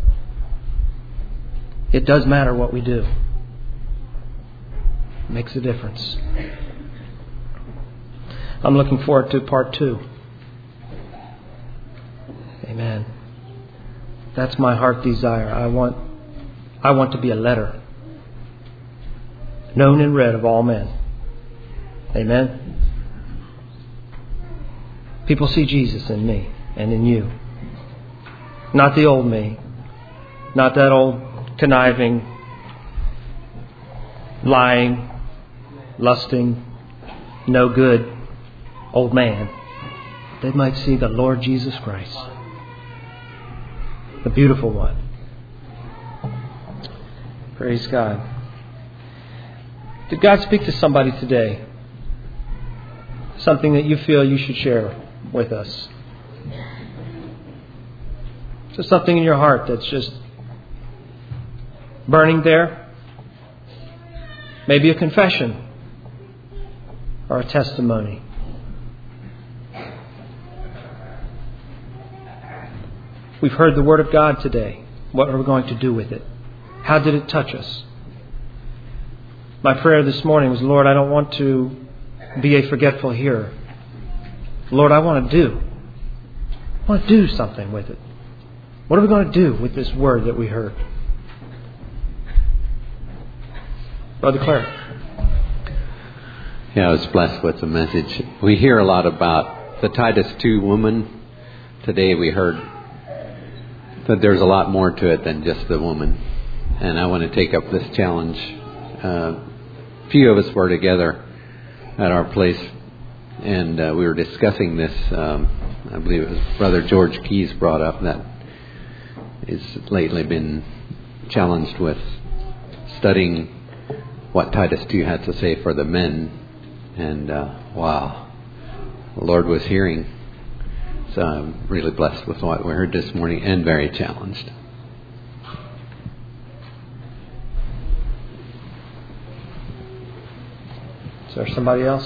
It does matter what we do. It makes a difference. I'm looking forward to part 2. Amen. That's my heart desire. I want to be a letter known and read of all men. Amen. People see Jesus in me and in you. Not the old me. Not that old conniving, lying, lusting, no good old man. They might see the Lord Jesus Christ. the beautiful one. Praise God. Did God speak to somebody today? Something that you feel you should share with us? Just something in your heart that's just burning there? Maybe a confession or a testimony. We've heard the Word of God today. What are we going to do with it? How did it touch us? My prayer this morning was, Lord, I don't want to be a forgetful hearer. Lord, I want to do something with it. What are we going to do with this Word that we heard? Brother Clark. Yeah, I was blessed with the message. We hear a lot about the Titus 2 woman. Today we heard that there's a lot more to it than just the woman. And I want to take up this challenge. A few of us were together at our place, and we were discussing this. I believe it was Brother George Keys brought up that he's lately been challenged with studying what Titus 2 had to say for the men. And wow, the Lord was hearing. So I'm really blessed with what we heard this morning and very challenged. Is there somebody else?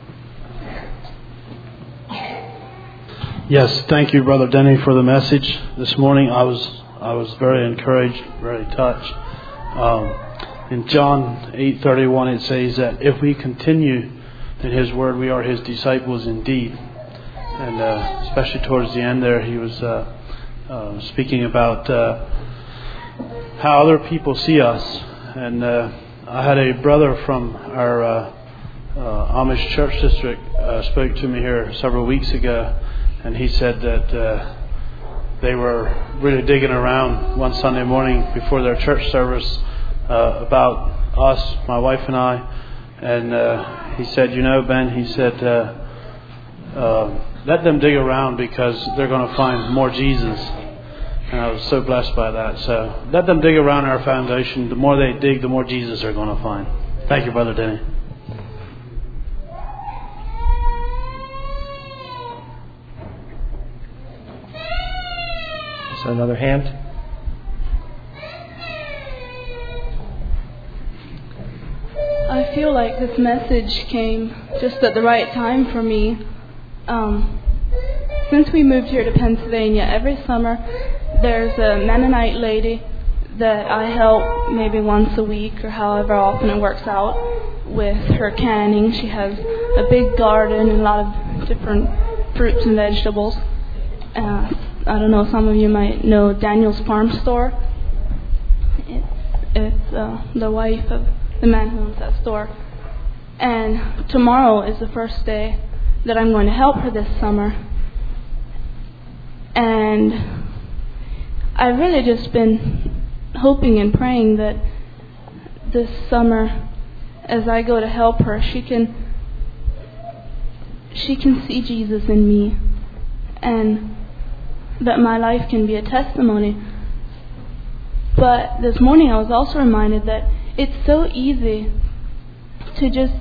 Yes, thank you, Brother Denny, for the message this morning. I was very encouraged, very touched. In John 8:31, it says that if we continue in His Word, we are His disciples indeed. And especially towards the end there, he was speaking about how other people see us. And I had a brother from our Amish church district spoke to me here several weeks ago, and he said that they were really digging around one Sunday morning before their church service about us, my wife and I. And he said, you know, Ben, he said, let them dig around because they're going to find more Jesus. And I was so blessed by that. So let them dig around our foundation. The more they dig, the more Jesus they're going to find. Thank you, Brother Denny. Is there another hand? I feel like this message came just at the right time for me. Since we moved here to Pennsylvania, every summer there's a Mennonite lady that I help maybe once a week or however often it works out with her canning. She has a big garden and a lot of different fruits and vegetables. I don't know, some of you might know Daniel's Farm Store. It's the wife of the man who owns that store. And tomorrow is the first day that I'm going to help her this summer. And I've really just been hoping and praying that this summer, as I go to help her, she can see Jesus in me, and that my life can be a testimony. But this morning I was also reminded that it's so easy to just,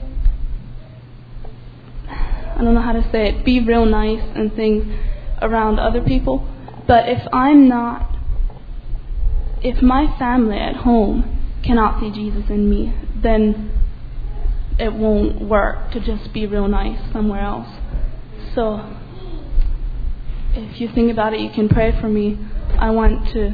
I don't know how to say it, be real nice and things around other people. But if my family at home cannot see Jesus in me, then it won't work to just be real nice somewhere else. So if you think about it, you can pray for me. I want to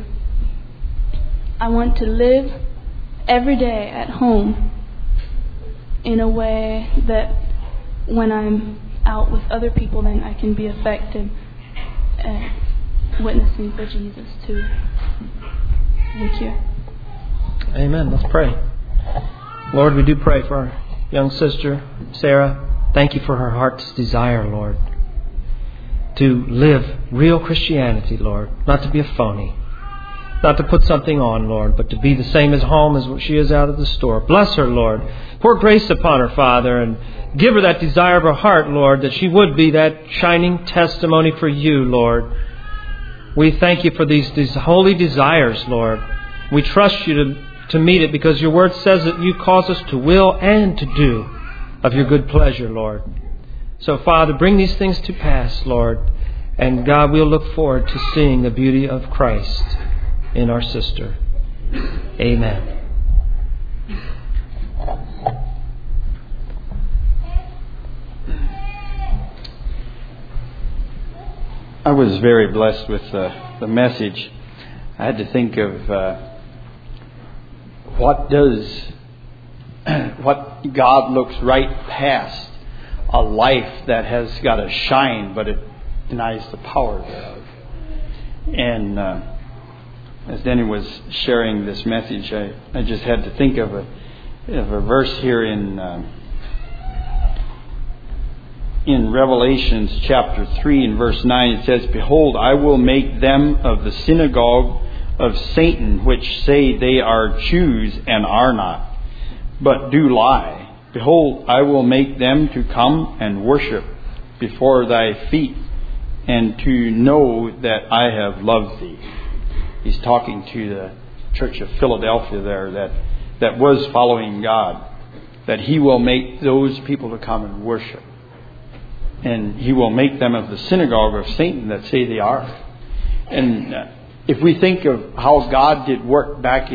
live every day at home in a way that when I'm out with other people, then I can be effective at witnessing for Jesus too. Thank you. Amen. Let's pray. Lord, we do pray for our young sister, Sarah. Thank you for her heart's desire, Lord, to live real Christianity, Lord, not to be a phony, not to put something on, Lord, but to be the same as home as what she is out of the store. Bless her, Lord. Pour grace upon her, Father, and give her that desire of her heart, Lord, that she would be that shining testimony for you, Lord. We thank you for these holy desires, Lord. We trust you to meet it because your word says that you cause us to will and to do of your good pleasure, Lord. So, Father, bring these things to pass, Lord. And God, we'll look forward to seeing the beauty of Christ in our sister. Amen. I was very blessed with the message. I had to think of what God looks right past a life that has got a shine, but it denies the power thereof. And as Denny was sharing this message, I just had to think of a verse here in Revelations chapter 3 and verse 9. It says, "Behold, I will make them of the synagogue of Satan, which say they are Jews and are not, but do lie. Behold, I will make them to come and worship before thy feet, and to know that I have loved thee." He's talking to the church of Philadelphia there that was following God, that he will make those people to come and worship. And he will make them of the synagogue of Satan that say they are. And if we think of how God did work back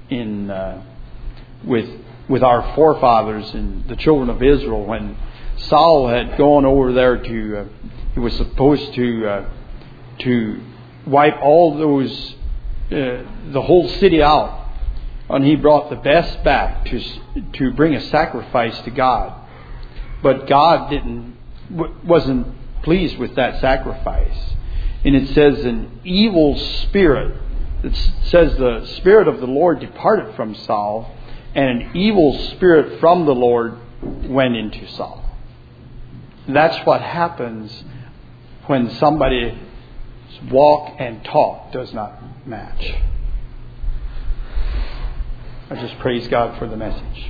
with our forefathers and the children of Israel, when Saul had gone over there he was supposed to wipe all those the whole city out, and he brought the best back to bring a sacrifice to God, but God wasn't pleased with that sacrifice. And it says an evil spirit, it says the Spirit of the Lord departed from Saul, and an evil spirit from the Lord went into Saul. That's what happens when somebody's walk and talk does not match. I just praise God for the message.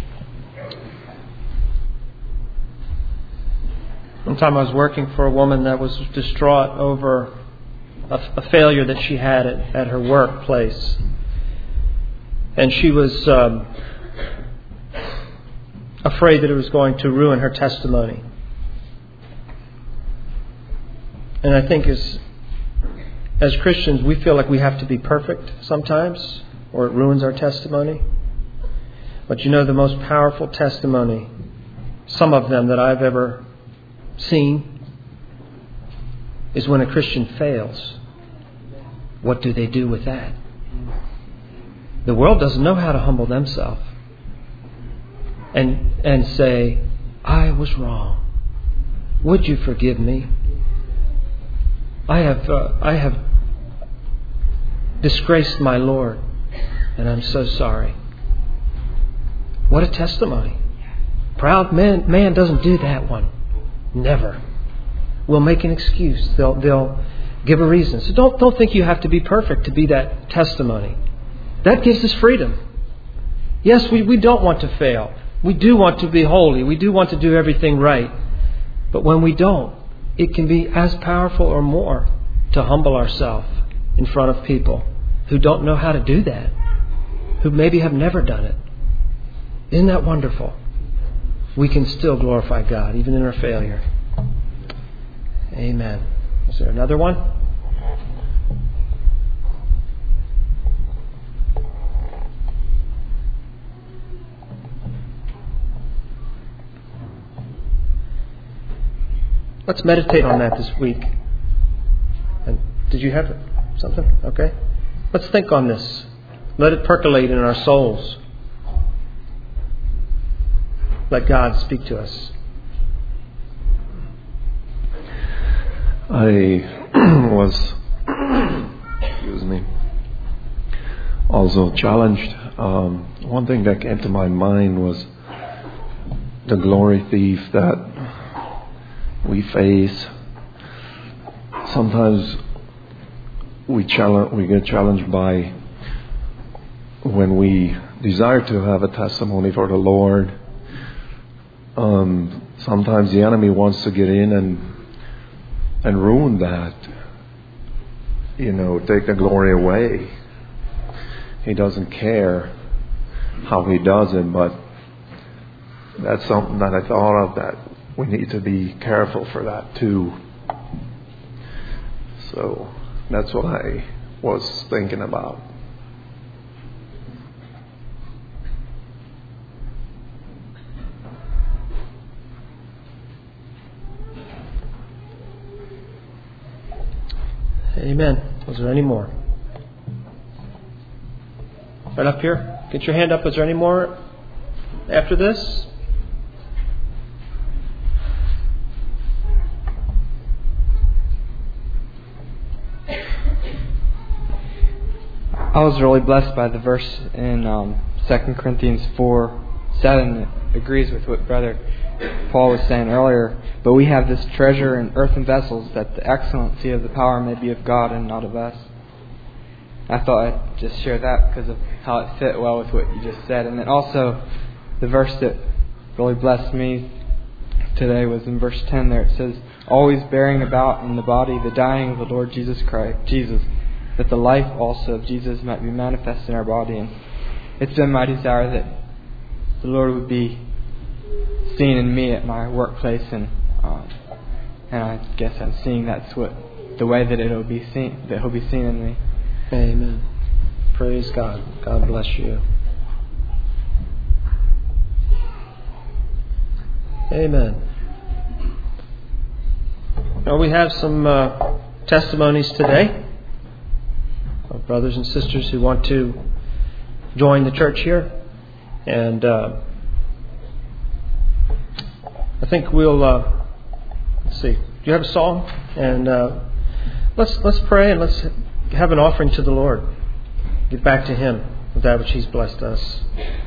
One time I was working for a woman that was distraught over a failure that she had at her workplace. And she was afraid that it was going to ruin her testimony. And I think as Christians, we feel like we have to be perfect sometimes, or it ruins our testimony. But you know, the most powerful testimony, some of them that I've ever seen, is when a Christian fails. What do they do with that? The world doesn't know how to humble themselves and say, "I was wrong. Would you forgive me? I have disgraced my Lord, and I'm so sorry." What a testimony! Proud man doesn't do that one. Never. Will make an excuse. They'll give a reason. So don't think you have to be perfect to be that testimony. That gives us freedom. Yes, we don't want to fail. We do want to be holy. We do want to do everything right. But when we don't, it can be as powerful or more to humble ourselves in front of people who don't know how to do that, who maybe have never done it. Isn't that wonderful? We can still glorify God, even in our failure. Amen. Is there another one? Let's meditate on that this week. And did you have something? Okay. Let's think on this. Let it percolate in our souls. Let God speak to us. I was, also challenged. One thing that came to my mind was the glory thief that we face. Sometimes we get challenged by when we desire to have a testimony for the Lord. Sometimes the enemy wants to get in and ruin that. take the glory away. He doesn't care how He does it, but that's something that I thought of, that we need to be careful for that too. So that's what I was thinking about. Amen. Was there any more? Right up here. Get your hand up. Is there any more after this? I was really blessed by the verse in 2 Corinthians 4:7. It agrees with what Brother Paul was saying earlier. But we have this treasure in earthen vessels, that the excellency of the power may be of God and not of us. I thought I'd just share that because of how it fit well with what you just said. And then also, the verse that really blessed me today was in verse 10 there. It says, always bearing about in the body the dying of the Lord Jesus Christ, that the life also of Jesus might be manifest in our body. And it's been my desire that the Lord would be seen in me at my workplace, and I guess I'm seeing that's the way that it'll be seen, that He'll be seen in me. Amen. Praise God. God bless you. Amen. Now we have some testimonies today of brothers and sisters who want to join the church here, and I think we'll let's see. Do you have a song? And let's pray and let's have an offering to the Lord. Give back to Him with that which He's blessed us.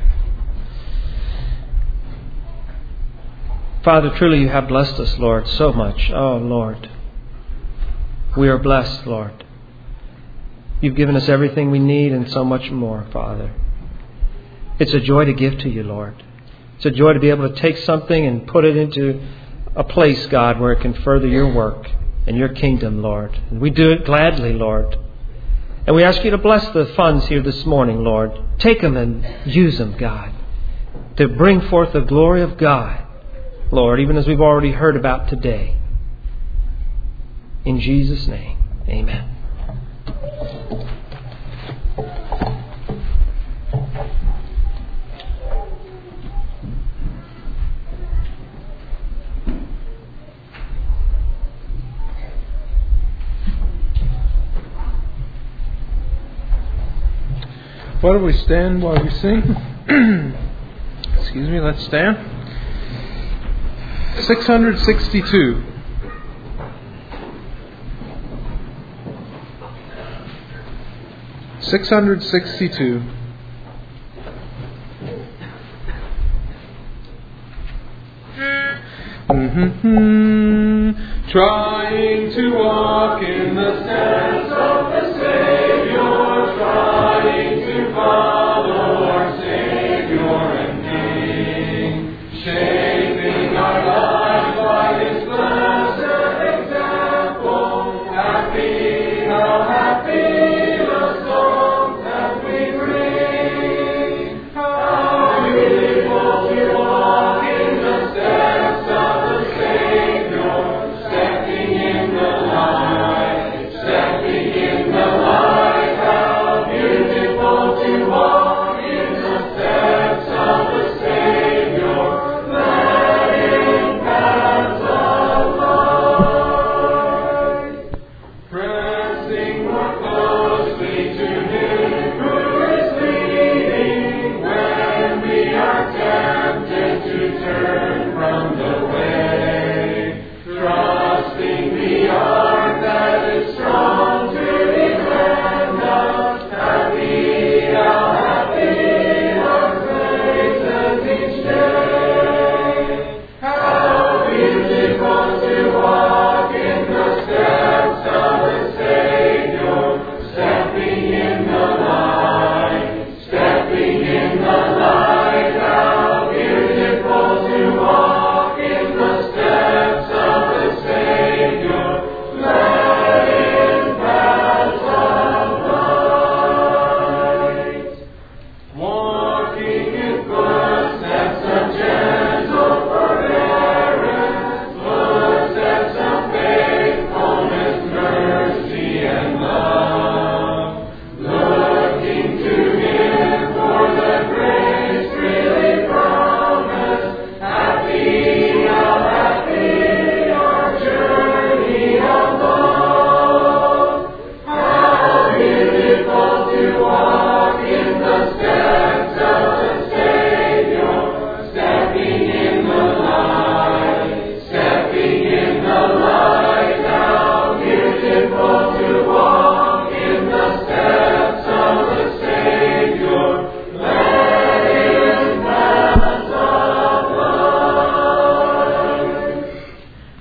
Father, truly You have blessed us, Lord, so much. Oh, Lord, we are blessed, Lord. You've given us everything we need and so much more, Father. It's a joy to give to You, Lord. It's a joy to be able to take something and put it into a place, God, where it can further Your work and Your kingdom, Lord. And we do it gladly, Lord. And we ask You to bless the funds here this morning, Lord. Take them and use them, God, to bring forth the glory of God, Lord, even as we've already heard about today. In Jesus' name, amen. Why don't we stand while we sing? Excuse me, let's stand. 662. Trying to walk in the steps of the Savior, trying to follow our Savior and King, shaping our lives by His blessed example. Happy, how happy the songs that we bring, how beautiful to walk in the steps of the Savior, stepping in the light, stepping in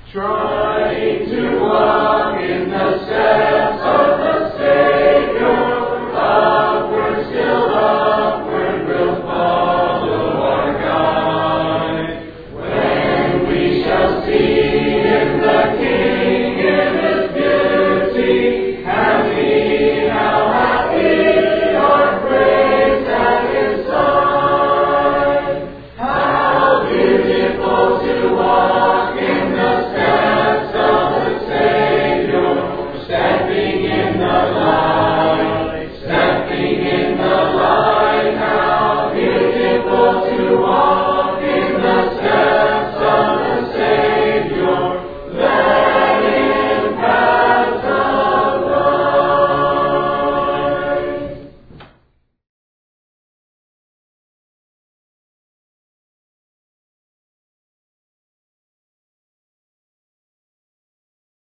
Surely